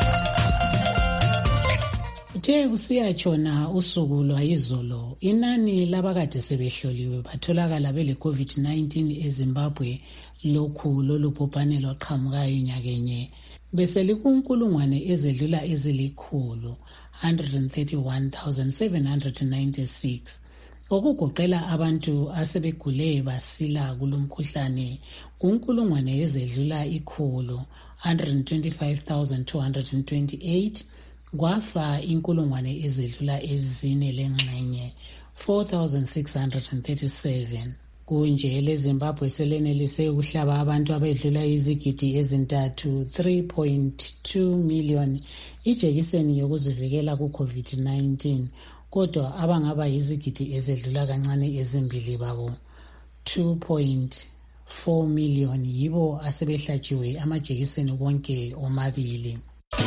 Uthe kusiyatshona usuku lwayizolo inani labakade sebehloliwe batholakala bele COVID-19 eZimbabwe lokhu lolu bhubhane lwaqhamukayo nyakenye beselikunkulungwane ezedlula ezilikhulu 131,796 okugoqela abantu asebegule basila kulomkhuhlane kunkulungwane ezedlula ikhulu 125,228 kwafa inkulungwane ezedlula ezine lengxenye 4,637. Kunje leZimbabwe selenelise ukuhlaba abantu abedlula izigidi ezintathu 3.2 million ijekiseni yokuzivikela ku-COVID-19 kodwa abangaba yizigidi ezedlula kancane ezimbili babo 2.4 million yibo asebehlatshiwe amajekiseni konke omabili.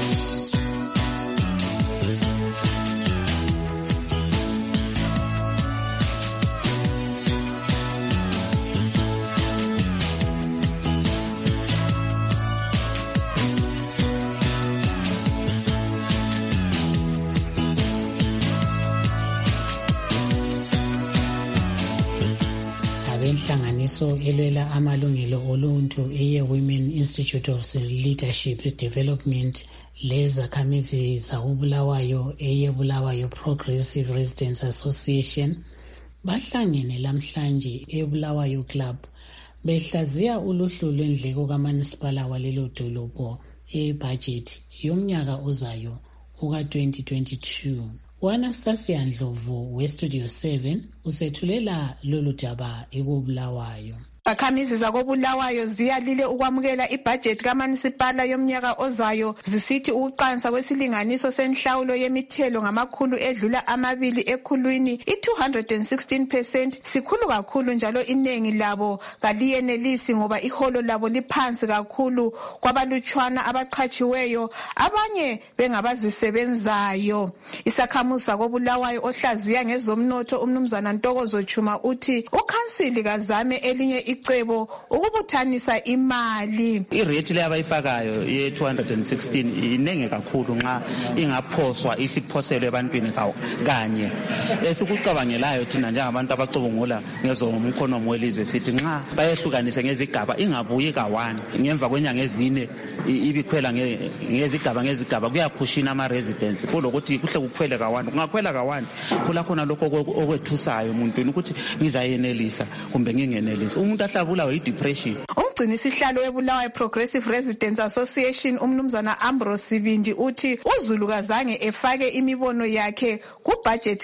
Inhlanganiso elwela amalungelo oluntu eye-Women Institute of Leadership Development lezakhamizi zakuBulawayo eye-Bulawayo Progressive Residents Association bahlangene lamhlanje eBulawayo Club behlaziya uluhlu lwendleko kamasipala walelo dolobho ebudget yomnyaka ozayo uka-2022. U-Anastasia Ndlovu weStudio 7 usethulela lolu daba ekuBulawayo. Izakhamizi zakoBulawayo ziyalile ukwamukela ibhajethi kamunisipala yomnyaka ozayo zisithi ukuqansa kwesilinganiso senhlawulo yemithelo ngamakhulu edlula 200 ekhulwini i-216% sikhulu kakhulu njalo inengi labo kaliyenelisi ngoba iholo labo liphansi kakhulu kwabalutshwana abaqhatshiweyo abanye bengabazisebenzayo. Isakhamuzi sakoBulawayo ohlaziya ngezomnotho umnumzana Ntokozo Chuma uthi ukhansili kazame elinye icebo ukubuthanisa imali. Irate le abayifakayo ye 216 inenge kakhulu nxa ingaphoswa ihiphoselwe ebantwini kanye. Esikucabangelayo thina njengabantu abacubungula ngezomkhono welizwe sithi nxa bayehlukanise ngezigaba ingabuyi ka1 ngemva kwenyanga ezine ibikhwela ngezigaba kuyaphushina ama residents kulokuthi kuhle kukhwele ka1 kungakhwela ka1 kula khona lokho okwethusayo umuntu ukuthi ngizayenelisa kumbe ngingenelisa umuntu ahlabulawa i-depression. Umgcini sihlalo weBulawayo Progressive Residents Association umnumzana Ambrose Sibindi uthi uZulu kazange efake imibono yakhe kubudget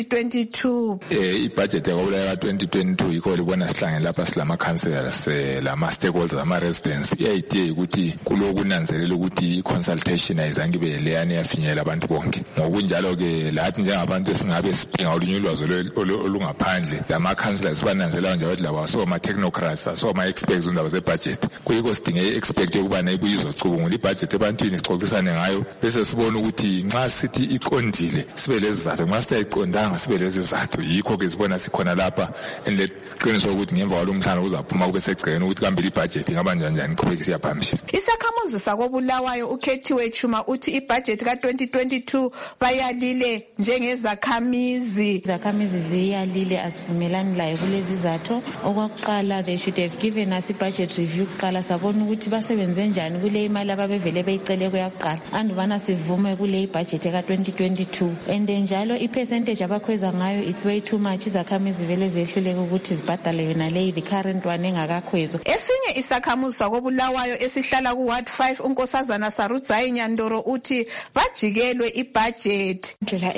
ka2022. Ibudget yakobulawayo ka2022 yikho libona sihlangene lapha silama councillors lama stakeholders ama residents. Idea ukuthi kulokunanzelela ukuthi consultation ayizange ibe leyani yafinyelela abantu bonke. Ngokunjalo ke lathi njengabantu esingabe sidinga olunyulwazo olungaphandle lama councillors bananzelela nje ukuthi laba so ma technocrats so ma experts undaba ze-budget kuyiko sidinge expect ukuba nayibuye izocubungula ibudget ebantwini sixoxisane ngayo bese sibona ukuthi nxa sithi iqondile sibe lezizathu nxa siyayiqondanga sibe lezizathu yikho ke sibona sikhona lapha enleqiniso ukuthi ngemva kwalomhlangano kuzaphuma kube segcekeni ukuthi kambe ibudget ingaba njani qhubeka siya phambili. Isakhamuzi sakobulawayo ukhethiwe Chuma uthi ibudget ka2022 bayalile njengezakhamizi. Izakhamizi ziyalile asivumelani layo kulezi izathu. Okokuqala they should have given us budget review kuqala sabona ukuthi basebenze njani kule imali ababevele beyicele kuyakuqala andubana sivume kule budget ka2022 and njalo ipercentage abakhweza ngayo it's way too much. Izakhamizi vele zehluleke ukuthi zibhadale yona le the current one engakakhwezwa. Esinye isakhamuzi sakobulawayo esihlala kuward 5 unkosazana Sarudzayi Nyandoro uthi bajikelwe ibudget. Indlela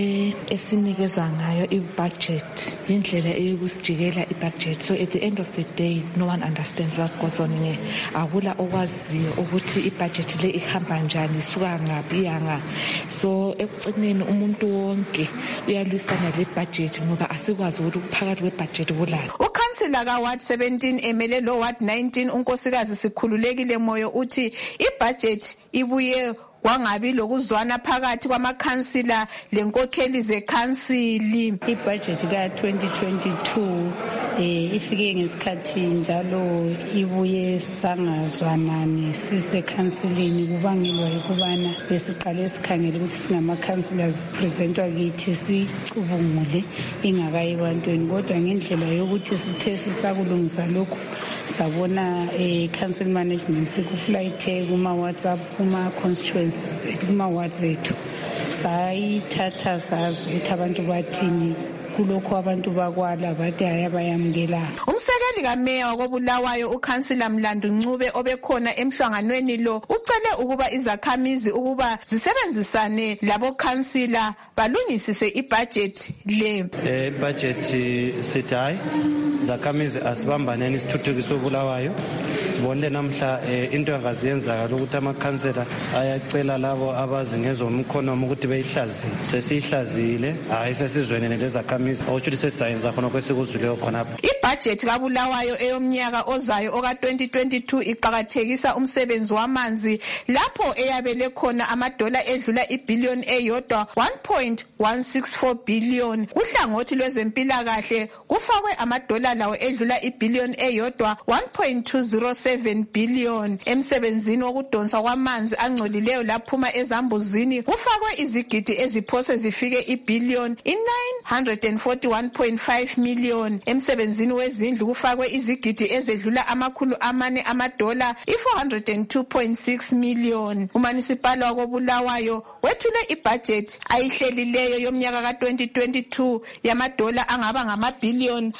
esinikezwa ngayo ibudget indlela eyokusijikela ibudget so at the end of the day no one understands what goes on here. Akula okwaziyo ukuthi ibudget le ihamba njani isuka ngaphi yanga so ekucineni umuntu wonke uyalwisana le budget ngoba asikwazi ukuthi ukuphakathi kwebudget kulala. Ukhansila ka ward 17 emele lo ward 19 unkosikazi Sikhululekile Moyo uthi ibudget ibuye kwangabi lokuzwana phakathi kwamakhansila lenkokheli zekhansili. Ibudget ka2022 ifike ngesikhathi njalo ibuye sangazwanani sisekhansilini kubangelwa ukubana besiqale sikhangele ukuthi singamakhansillers presentwa kithi sicubungule ingakayi ebantwini kodwa ngendlela yokuthi sithe sisakulungisa lokho sabona council management sikuflight kuma WhatsApp kuma constituencies kuma wards ethu sayithatha sazi ukuthi abantu bathini kulokho abantu bakwala bathi ayabayamukela. Umsekeli kameya wakobulawayo ukhansila Mlandu Ncube obekhona emhlanganweni lo ucele ukuba izakhamizi ukuba zisebenzisane labo khansila balungisise ibudget le. Budget sithi zakhamizi asibambaneni isithuthukise obulawayo sibone namhla into engaziyenza ukuthi amakhansela ayacela labo abazi ngezomkhono ukuthi beyihlaziye sesihlazile hayi sesizwenene lezakhamizi ukuthi sesiyenza khona kwesikuzwileyo khona. Ibudget kabulawayo eyomnyaka ozayo oka2022 iqhakathekisa umsebenzi wamanzi lapho eyabele khona amadola edlula ibillion eyodwa 1.164 billion. Uhlangothi lwezempilakahle kufakwe amadola lawo edlula ibillion eyodwa 1.207 billion. Emsebenzini wokudonsa kwamanzi angcolileyo laphuma ezambuzini kufakwe izigidi eziphose zifike ibillion 941.5 million. Emsebenzini wezindlu kufakwe izigidi ezedlula $400 i402.6 million. Umunicipal wakobulawayo wethule ibudget ayihlelileyo yomnyaka ka2022 yamadola angaba ngamabillion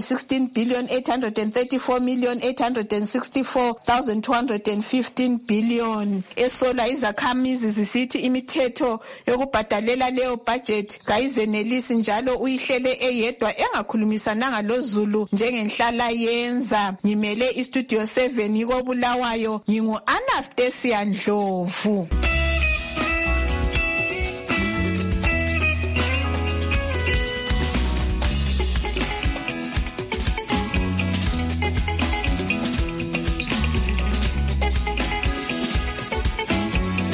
$16,834,864,215 billion. Esola izakhamizi zisithi imithetho yokubhadalela leyo budget kayizenelisi njalo uyihlele eyedwa engakhulumisananga loZulu njengenhlala yenza. Ngimele istudio 7 yikobulawayo ngingu Anastasia Ndlovu.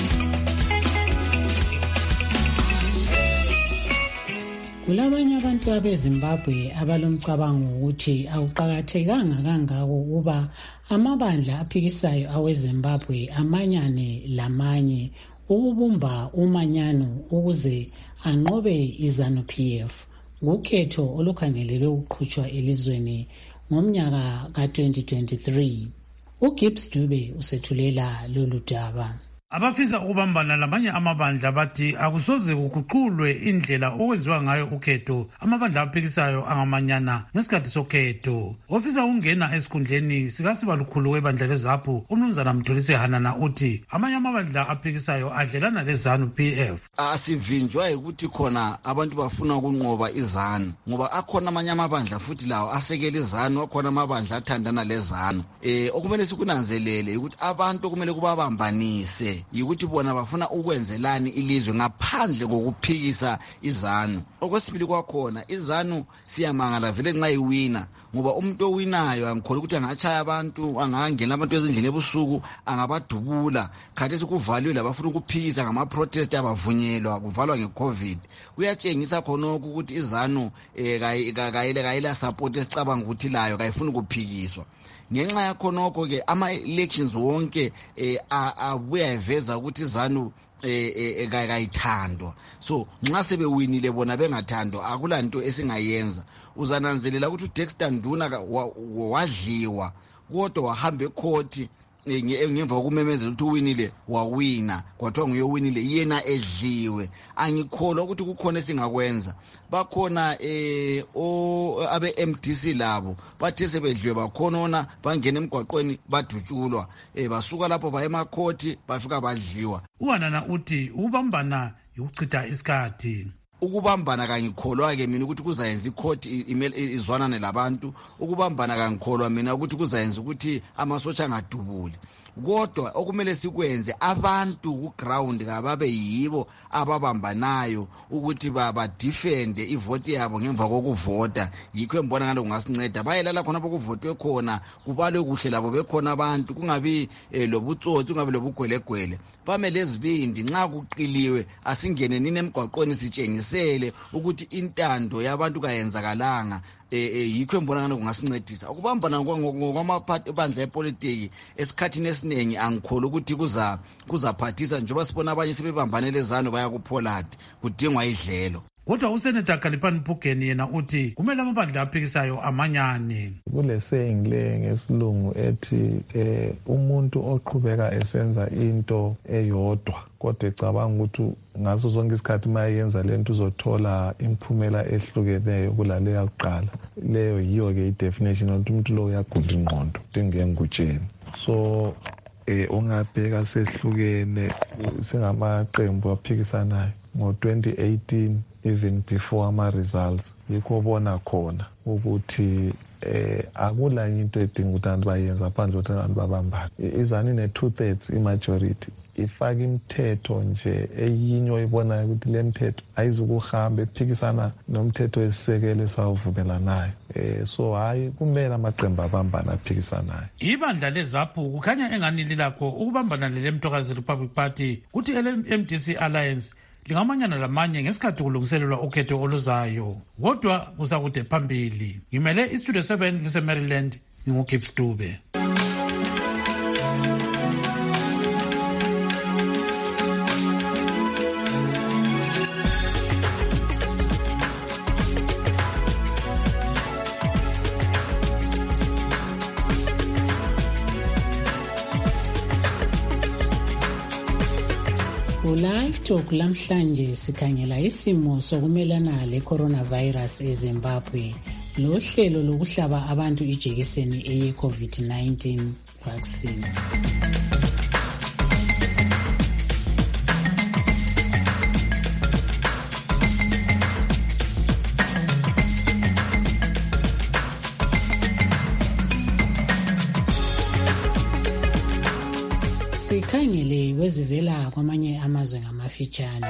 Kulabanye abantu abezimbabwe abalomcabango ukuthi akuqakathekanga kangako ukuba amabandla aphikisayo awezimbabwe amanyane lamanye ukubumba umanyano ukuze anqobe iZANU-PF ngukhetho olukhangelelwe ukuqhutshwa elizweni ngomnyaka ka-2023. uGibbs Dube usethulela lolu daba. Abafisa ukubambana lamanye amabandla bathi akusoze kuguqulwe indlela okwenziwa ngayo ukhetho amabandla aphikisayo angamanyana ngesikhathi sokhetho. Ofisa ukungena esikhundleni sikasibalukhulu webandla leZAPU uMnumzana Mthulisi Hanana uthi amanye amabandla aphikisayo adlelana leZANU-PF. Asivinjwa ukuthi khona abantu bafuna ukunqoba iZANU ngoba akhona amanye amabandla futhi lawo asekela iZANU, akhona amabandla athandana leZANU. Okumele sikunanzelele ukuthi abantu kumele kubabambanise yikuthi bona bafuna ukwenzelani ilizwe ngaphandle kokuphikisa iZANU. Okwesibili kwakhona iZANU siyamangala vele nxa iwina ngoba umuntu owinayo angikholwa ukuthi angachaya abantu, angangena abantu ezindlini ebusuku, angabadubula. Khathesi kuvaliwe labafuna ukuphikisa ngama-protest abavunyelwa, kuvalwa nge-COVID. Kuyatshengisa khonokho ukuthi iZANU kayila support esicabanga ukuthi layo kayifuni ukuphikiswa. Ngenxa yakhonokho ke ama-elections wonke abuya eveza ukuthi iZANU kayithandwa. So nxa sebewinile bona bengathandwa akulanto esingayenza. Uzananzelela ukuthi uDexter Nduna wadliwa kodwa wahamba ecourt ngemva kokumemezela ukuthi uwinile wawina, kwathiwa nguye uwinile yena edliwe. Angikholwa ukuthi kukhona esingakwenza. Bakhona abe-MDC labo bathe sebedliwe bakhonona bangena emgwaqweni badutshulwa, basuka lapho baya emakhoti bafika badliwa. uHanana uthi ukubambana ukuchitha isikhathi. Ukubambana kangikholwa ke mina ukuthi kuzayenza ikhoti izwanane labantu. Ukubambana kangikholwa mina ukuthi kuzayenza ukuthi amasotsha angadubuli. Kodwa okumele sikwenze abantu ku ground kababe yibo ababambanayo ukuthi badefende ivote yabo ngemva kokuvota. Yikho embona ngalo kungasinceda bayelala khona bokuvotwe khona kubalwe kuhle labo bekhona abantu, kungabi lobutsotsi, kungabi lobugwelegwele. Bamele ezibindi nxa kuqiliwe asingene nini emgwaqweni sitshengisele ukuthi intando yabantu kayenzakalanga. Yikho embona ngalo kungasincedisa. Ukubambana ngokwamabandla epolitiki esikhathini esiningi angikholwa ukuthi kuzaphathisa njengoba sibona abanye sebebambane leZANU baya kuPollard kudingwa idlelo. Kodwa uSenator Khalipani Phugeni yena uthi kumele amabandla aphikisayo amanyane. Kule saying le ngesilungu ethi umuntu oqhubeka esenza into eyodwa kodwa ecabanga ukuthi ngaso sonke isikhathi mayenza lento uzothola imphumela ehlukeneyo kulaleyo yakuqala. Leyo yiyo ke i-definition ukuthi umuntu lo uyagula ingqondo ngengutsheni. So ungabheka sehlukene singamaqembu aphikisanayo ngo-2018 even before ama-results yikho bona khona ukuthi akula into edinga ukuthi abantu bayenza phandle ukuthi abantu babambane. iZANU ine-2/3 imajority ifaka imithetho nje eyinye oyibonayo ukuthi le mithetho ayizukuhamba ephikisana nomthetho wesisekelo esawuvumelanayo. So hayi kumele amaqembu abambana aphikisanayo. Ibandla leZAPU kukhanya engani lilakho ukubambana leLemtokazi Republic Party kuthi MDC Alliance lingamanyana lamanye ngesikhathi kulungiselelwa ukhetho oluzayo. Kodwa kusakude phambili. Ngimele iStudio 7 ngise-Maryland, nginguGibbs Dube. Live Talk lamhlanje sikhangela isimo sokumelana le-coronavirus eZimbabwe lohlelo lokuhlaba abantu ijekiseni eye-COVID-19 vaccine. Sikhangele wezivela kwamanye amazwe ngamafitshane.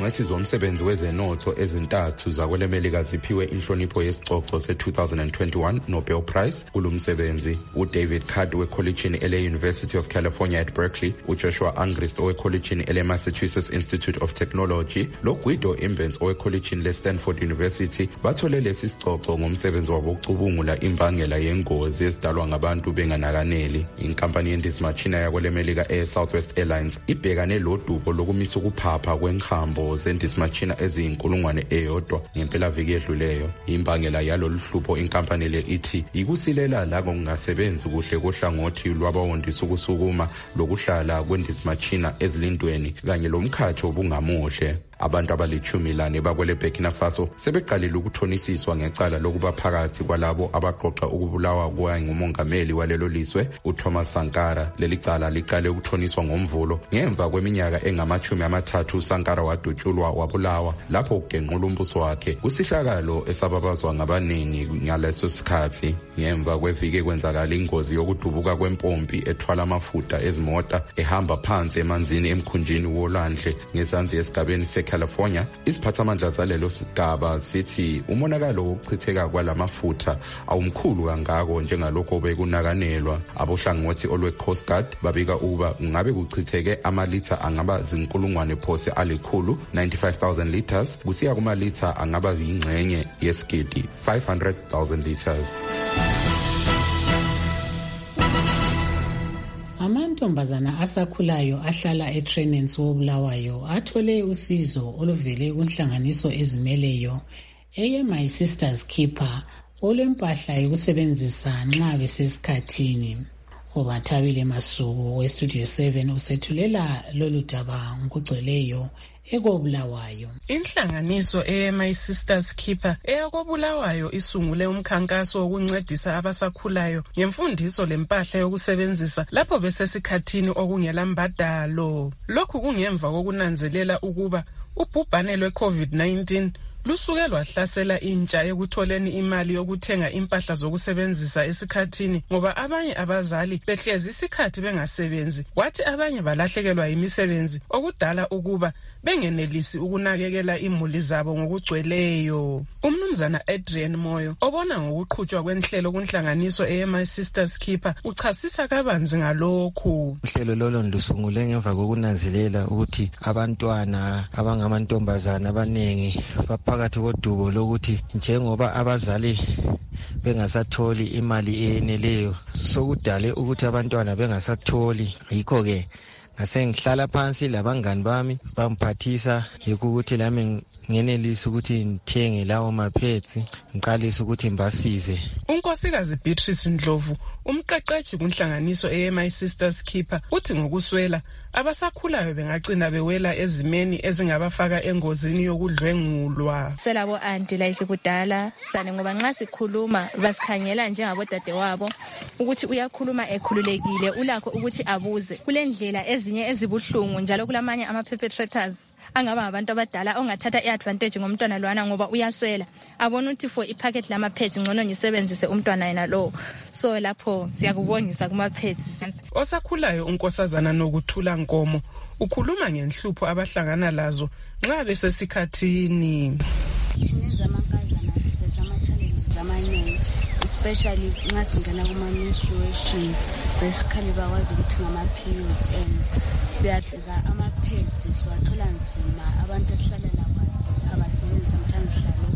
izingcwethi zomsebenzi wezenotho ezintathu zakwelemelika ziphiwe inhlonipho yesicoco se-2021 Nobel Prize kulumsebenzi. uDavid Card wekolitshini ele-University of California at Berkeley, uJoshua Angrist owekolitshini ele-Massachusetts Institute of Technology, loGuido Imbens owekolitshini le-Stanford University bathole lesi sicoco ngomsebenzi wabo wokucubungula imbangela yengozi ezidalwa ngabantu benganakaneli. Inkampani yendizimashina yakwelemelika Southwest Airlines ibhekane lodubo lokumisa ukuphapha kwenhambo zendizimashina eziyinkulungwane eyodwa ngempelaviki edluleyo. Imbangela yalolu hlupho inkampani le ithi ikusilela la kungasebenzi kuhle kohlangothi lwabawondisa ukusukuma lokuhlala kwendizimashina ezilindweni kanye lomkhathi obungamuhle. Abantu abali-14 bakwele Burkina Faso sebeqalile ukuthonisiswa ngecala lokuba phakathi kwalabo abaqoqa ukubulawa kwayo ngumongameli walelo liswe uThomas Sankara. Leli cala liqale ukuthoniswa ngomvulo ngemva kweminyaka engama-30 Sankara wadutshulwa wabulawa lapho kugenqula umbuso wakhe kusihlakalo esababazwa ngabaningi ngaleso sikhathi. Ngemva kweviki kwenzakala ingozi yokudubuka kwempompi ethwala amafutha ezimota ehamba phansi emanzini emkhunjini wolwandle ngezansi esigabeni California. Isiphathamandla salelo sigaba sithi umonakalo wokuchitheka kwalamafutha awumkhulu kangako njengalokho obekunakanelwa. Abohlangothi olwe-Coast Guard babika ukuba ngabe kuchitheke amalitha angaba zinkulungwane phose alikhulu 95,000 liters kusiya kumalitha angaba yingxenye yesigidi 500,000 liters. Amantombazana asakhulayo ahlala eTrenance woBulawayo athole usizo oluvele kunhlanganiso ezimeleyo My Sister's Keeper olwempahla yokusebenzisa nxa besesikhathini. Obathabile Masuku weStudio 7 usethulela lolu daba ngokugcweleyo ekobulawayo. Inhlanganiso My Sister's Keeper eyakobulawayo isungule umkhankaso wokuncedisa abasakhulayo ngemfundiso lempahla yokusebenzisa lapho besesikhathini okungela mbadalo. Lokhu kungemva kokunanzelela ukuba ubhubhane lwe-COVID-19 lusuke lwahlasela intsha ekutholeni imali yokuthenga impahla zokusebenzisa esikhathini ngoba abanye abazali behlezi isikhathi bengasebenzi kwathi abanye balahlekelwa imisebenzi okudala ukuba bengenelisi ukunakekela imuli zabo ngokugcweleyo. Umnumzana Adrian Moyo obona ngokuqhutshwa kwenhlelo kunhlanganiso My Sister's Keeper uchasisa kabanzi ngalokhu. Uhlelo lolo lusungule ngemva kokunanzelela ukuthi abantwana abangamantombazana abanengi phakathi kodubo lokuthi njengoba abazali bengasatholi imali eyeneleyo sokudale ukuthi abantwana bengasatholi. Yikho ke ngasengihlala phansi labangani bami bamphathisa ukuthi lami ngenelisa ukuthi ngithenge lawo maphetsi ngiqalisa ukuthi ngibasize. Unkosikazi Beatrice Ndlovu umqeqeshi kunhlanganiso My Sister's Keeper uthi ngokuswela abasakhulayo bengagcina bewela ezimeni ezingabafaka engozini yokudlwengulwa. Selabo anti like kudala dane ngoba nxa sikhuluma basikhangela njengabo dade wabo ukuthi uyakhuluma ekhululekile ulakho ukuthi abuze. Kulendlela ezinye ezibuhlungu njalo kulamanye ama-perpetrators angaba abantu abadala ongathatha i-advantage ngomntwana lwana ngoba uyaswela abona ukuthi for ipacket lama-pads ngcono ngisebenzise umntwana yena lo. So lapho siyakubongisa kuma-pads. Osakhulayo unkosazana Nokuthula Nkomo ukhuluma ngenhlupho abahlangana lazo nxa besesikhathini. Sinezamankazana sifeza ama-challenges amaningi especially nxa singena kuma-menstruation basically bakwazi ukuthi ngama-periods and siyadlika ama-pads siwathola nzima abantu esihlala labo abasebenzi sometimes sihlala.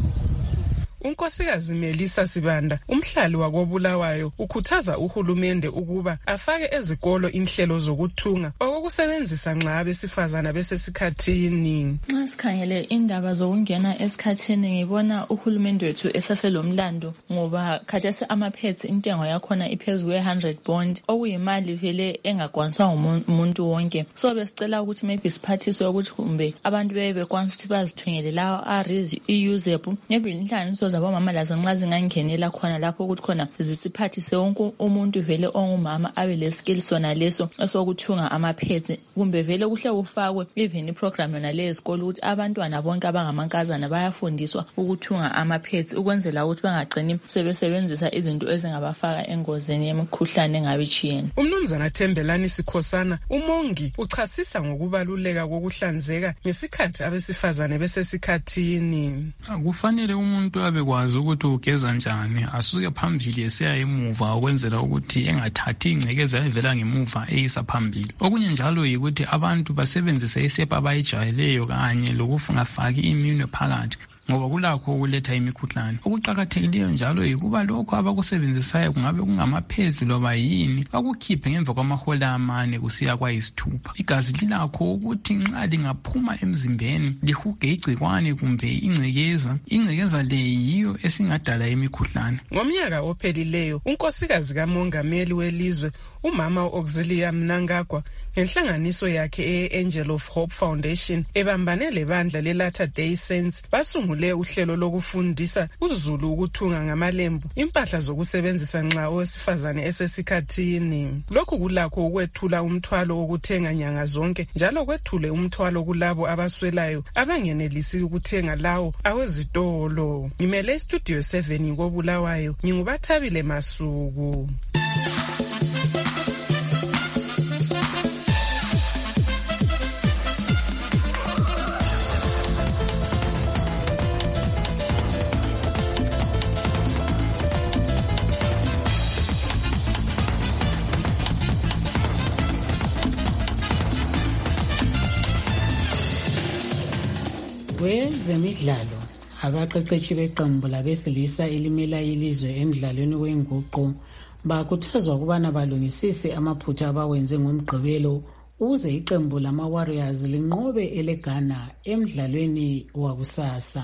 Unkosikazi Melissa Sibanda umhlali wakobulawayo ukhuthaza uhulumende ukuba afake ezikolo inhlelo zokuthunga okusebenzisa nxa abesifazana besesikhathini. Nxa sikhangele indaba zokungena esikhathini ngibona uhulumende wethu esaselomlando ngoba khathesi ama-pads intengo yakhona iphezulu kwe-100 bond okuyimali vele engakwaniswa umuntu wonke. So besicela ukuthi maybe siphathiswe ukuthi kumbe abantu bebe bekwanisa ukuthi bazithungele lawo are-reusable maybe inhlanganiso zabomama lazo nxa zingangenela khona lapho ukuthi khona zisiphathise wonke umuntu vele ongumama abe leskill sona leso esokuthunga amapads, kumbe vele kuhle kufakwe even iprogram yona le esikolo ukuthi abantwana bonke abangamankazana bayafundiswa ukuthunga amapads ukwenzela ukuthi bangagcini sebesebenzisa izinto ezingabafaka engozini yemikhuhlane engabitshiyene. Umnumzana Thembelani Sikhosana umongi uchasisa ngokubaluleka kokuhlanzeka ngesikhathi abesifazane besesikhathini. Kufanele umuntu abekwazi ukuthi ugeza njani, asuke phambili esiya emuva ukwenzela ukuthi engathathi ingcekeza evela ngemuva eyisa phambili. Okunye njalo yikuthi abantu basebenzise isepa abayijayeleyo kanye lokufaki iminwe phakathi ngoba kulakho ukuletha imikhuhlane. Okuqakathekileyo njalo yikuba lokho abakusebenzisayo kungabe kungamapads loba yini bakukhiphe ngemva kwamahola 4 kusiya kwa6. Igazi lilakho ukuthi nxa lingaphuma emzimbeni lihuge igcikwane kumbe ingcekeza le yiyo esingadala imikhuhlane. Ngomnyaka ophelileyo unkosikazi kamongameli welizwe umama Auxilia Mnangagwa ngenhlanganiso yakhe Angel of Hope Foundation ebambane lebandla leLatter Day Saints basungule uhlelo lokufundisa uZulu ukuthunga ngamalembu impahla zokusebenzisa nxa owesifazane esesikhathini. Lokhu kulakho ukwethula umthwalo wokuthenga nyanga zonke njalo kwethule umthwalo kulabo abaswelayo abangenelisi ukuthenga lawo awezitolo. Ngimele Studio 7 koBulawayo, nginguBathabile Masuku. Kwezemidlalo, abaqeqeshi beqembu labesilisa elimela ilizwe emidlalweni wenguqu bakhuthazwa ukubana balungisise amaphutha abawenze ngomgqibelo ukuze iqembu lama-Warriors linqobe eleGhana emidlalweni wakusasa.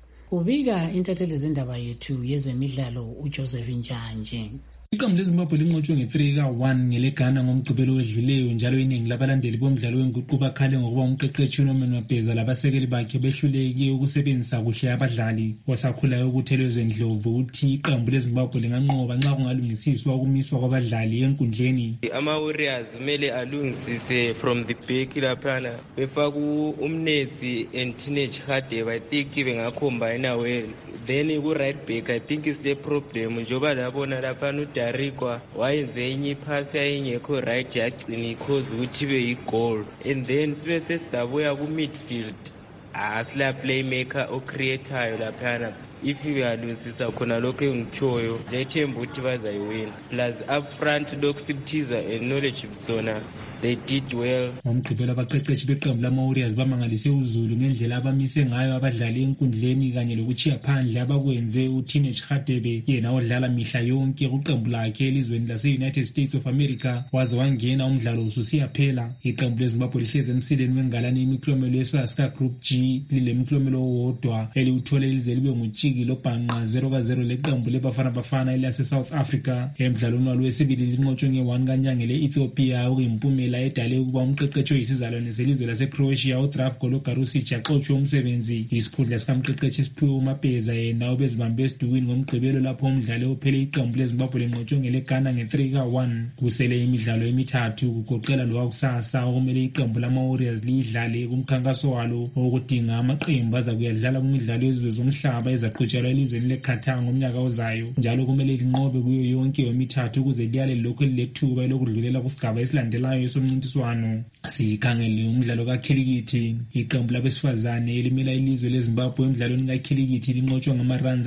Ubika intatheli zindaba yethu yezemidlalo uJoseph Njanje. Iqembu leZimbabwe linqotshwe nge-3-1 ngeleGhana ngomgqibelo wedluleyo njalo iningi labalandeli bomdlalo wenguqu bakhale ngokuba umqeqeshi uNorman Mabheza labasekeli bakhe behluleke ukusebenzisa kuhle abadlali. Wasakhulayo uButhelezwe Ndlovu uthi iqembu leZimbabwe linganqoba nxa kungalungisiswa ukumiswa kwabadlali enkundleni. Ama-Warriors kumele alungisise from the back laphana befaka umnetsi and Teenage Hadebe. I think bengacombine well. Then ku-right back I think is the problem njengoba labona laphana Darikwa wayenze enye iphasi ayingekho right yagcina ikhozi ukuthi ibe yigoal, and then sibe sesizabuya ku-midfield asila playmaker ocreatayo laphana. If uyalungisisa khona lokho engitshoyo lethemba ukuthi bazayiwina, plus up front lokusibthiza and-knowledge zona they did well. Ngomgqibelo abaqeqeshi beqembu lama-Warriors bamangalise uZulu ngendlela abamise ngayo abadlali enkundleni kanye lokuchiya phandle abakwenze uTeenage Hadebe yena odlala mihla yonke kuqembu lakhe elizweni lase-United States of America waze wangena umdlalo ususiya phela. Iqembu leZimbabwe lihlezi emsileni wengalane imiklomelo yesifazane Group G lilemklomelo owodwa eliwuthole elize libe ngutshiki lobhanqa 0-0 leqembu leBafana elase-South Africa. Emdlalweni walo wesibili linqotshwe nge-1 kanyanga le-Ethiopia okuyimpumela edale ukuba umqeqeshi oyisizalwane selizwe lase-Croatia uDravko Logarusic axotshwe umsebenzi. Isikhundla sikamqeqeshi siphiwe uMabheza yena obezibambe esidukwini ngomgqibelo lapho umdlalo ophele iqembu leZimbabwe linqotshwe ngeleGhana nge-3-1. Kusele imidlalo emithathu kugoqela lowakusasa okumele iqembu lama-Warriors liyidlale kumkhankaso walo okudinga amaqembu azakuyadlala kumidlalo yezizwe zomhlaba ezaqhutshelwa elizweni leQatar ngomnyaka ozayo. Njalo kumele linqobe kuyo yonke yomithathu ukuze liyale lokho lilethuba lokudlulela kusigaba esilandelayo somncintiswano. Sikhangele umdlalo kakhilikithi. Iqembu labesifazane elimela ilizwe leZimbabwe emdlalweni kakhilikithi linqotshwa ngamaruns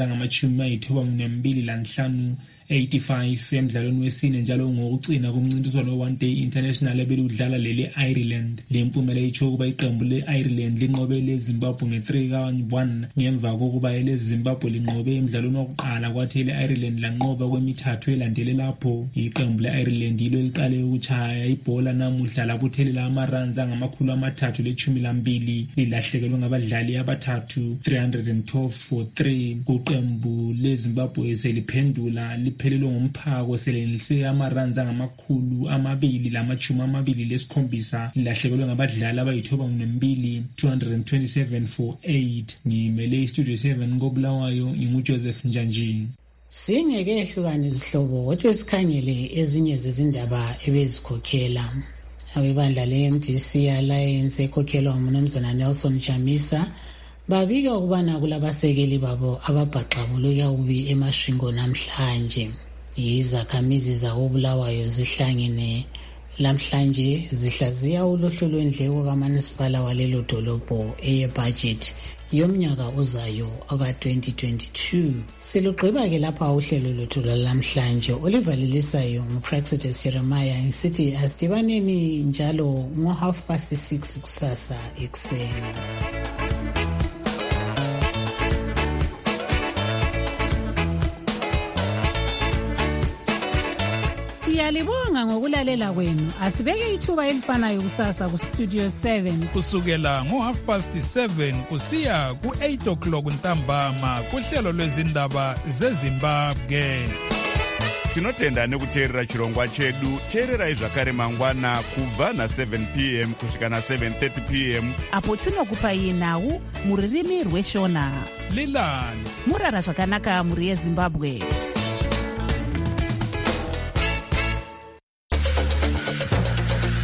angama-92 85 emdlalweni wesine njalo ngokucina kumncintiswano one day international ebeludlala le-Ireland. Le mpumela itsho ukuba iqembu le-Ireland linqobe leZimbabwe nge-3-1 ngemva kokuba eleZimbabwe linqobe emdlalweni wokuqala kwathi ele-Ireland lanqoba kwemithathu elandele lapho. Iqembu le-Ireland yilo eliqale ukutshaya ibhola namuhla labuthelela amaruns angama-312 lilahlekelwe ngabadlali abathathu 312 for 3. Kuqembu leZimbabwe seliphendula liphelelwe ngumphako selenelise amaranzi angama227 lilahlekelwe ngabadlali abayi-92 227 for 8. ngimele istudio 7 koBulawayo nginguJoseph Njanjini. Singeke ehlukane izihlobo kodwa sikhangele ezinye zezindaba ebezikhokhela. Abebandla le-MDC Alliance ekhokhelwa uMnumzana Nelson Chamisa babika ukubana kulabasekeli babo ababhaqabuluka ubi emashingo namhlanje. Izakhamizi zakoBulawayo zihlangene lamhlanje zihlaziya uluhlu lwendleko kamasipala walelo dolobho eyebudget yomnyaka ozayo aka-2022. Silugqiba ke lapha uhlelo lwethu lwalamhlanje olivalelisayo nguPraxedes Jeremiah ngisithi asidibaneni njalo ngo-6:30 kusasa ekuseni. Siyalibonga ngokulalela kwenu. Asibeke ithuba elifanayo kusasa ku Studio 7 kusukela ngo-7:30 kusiya ku-8 o'clock ntambama kuhlelo lwezindaba zeZimbabwe. Tinotenda nekuteerera chirongwa chedu. Teererai zvakare mangwana kubva na7 p.m. kusvika na7:30 p.m. apo tinokupai nhau muririmi rweshona. Lilani murara zvakanaka muri yeZimbabwe.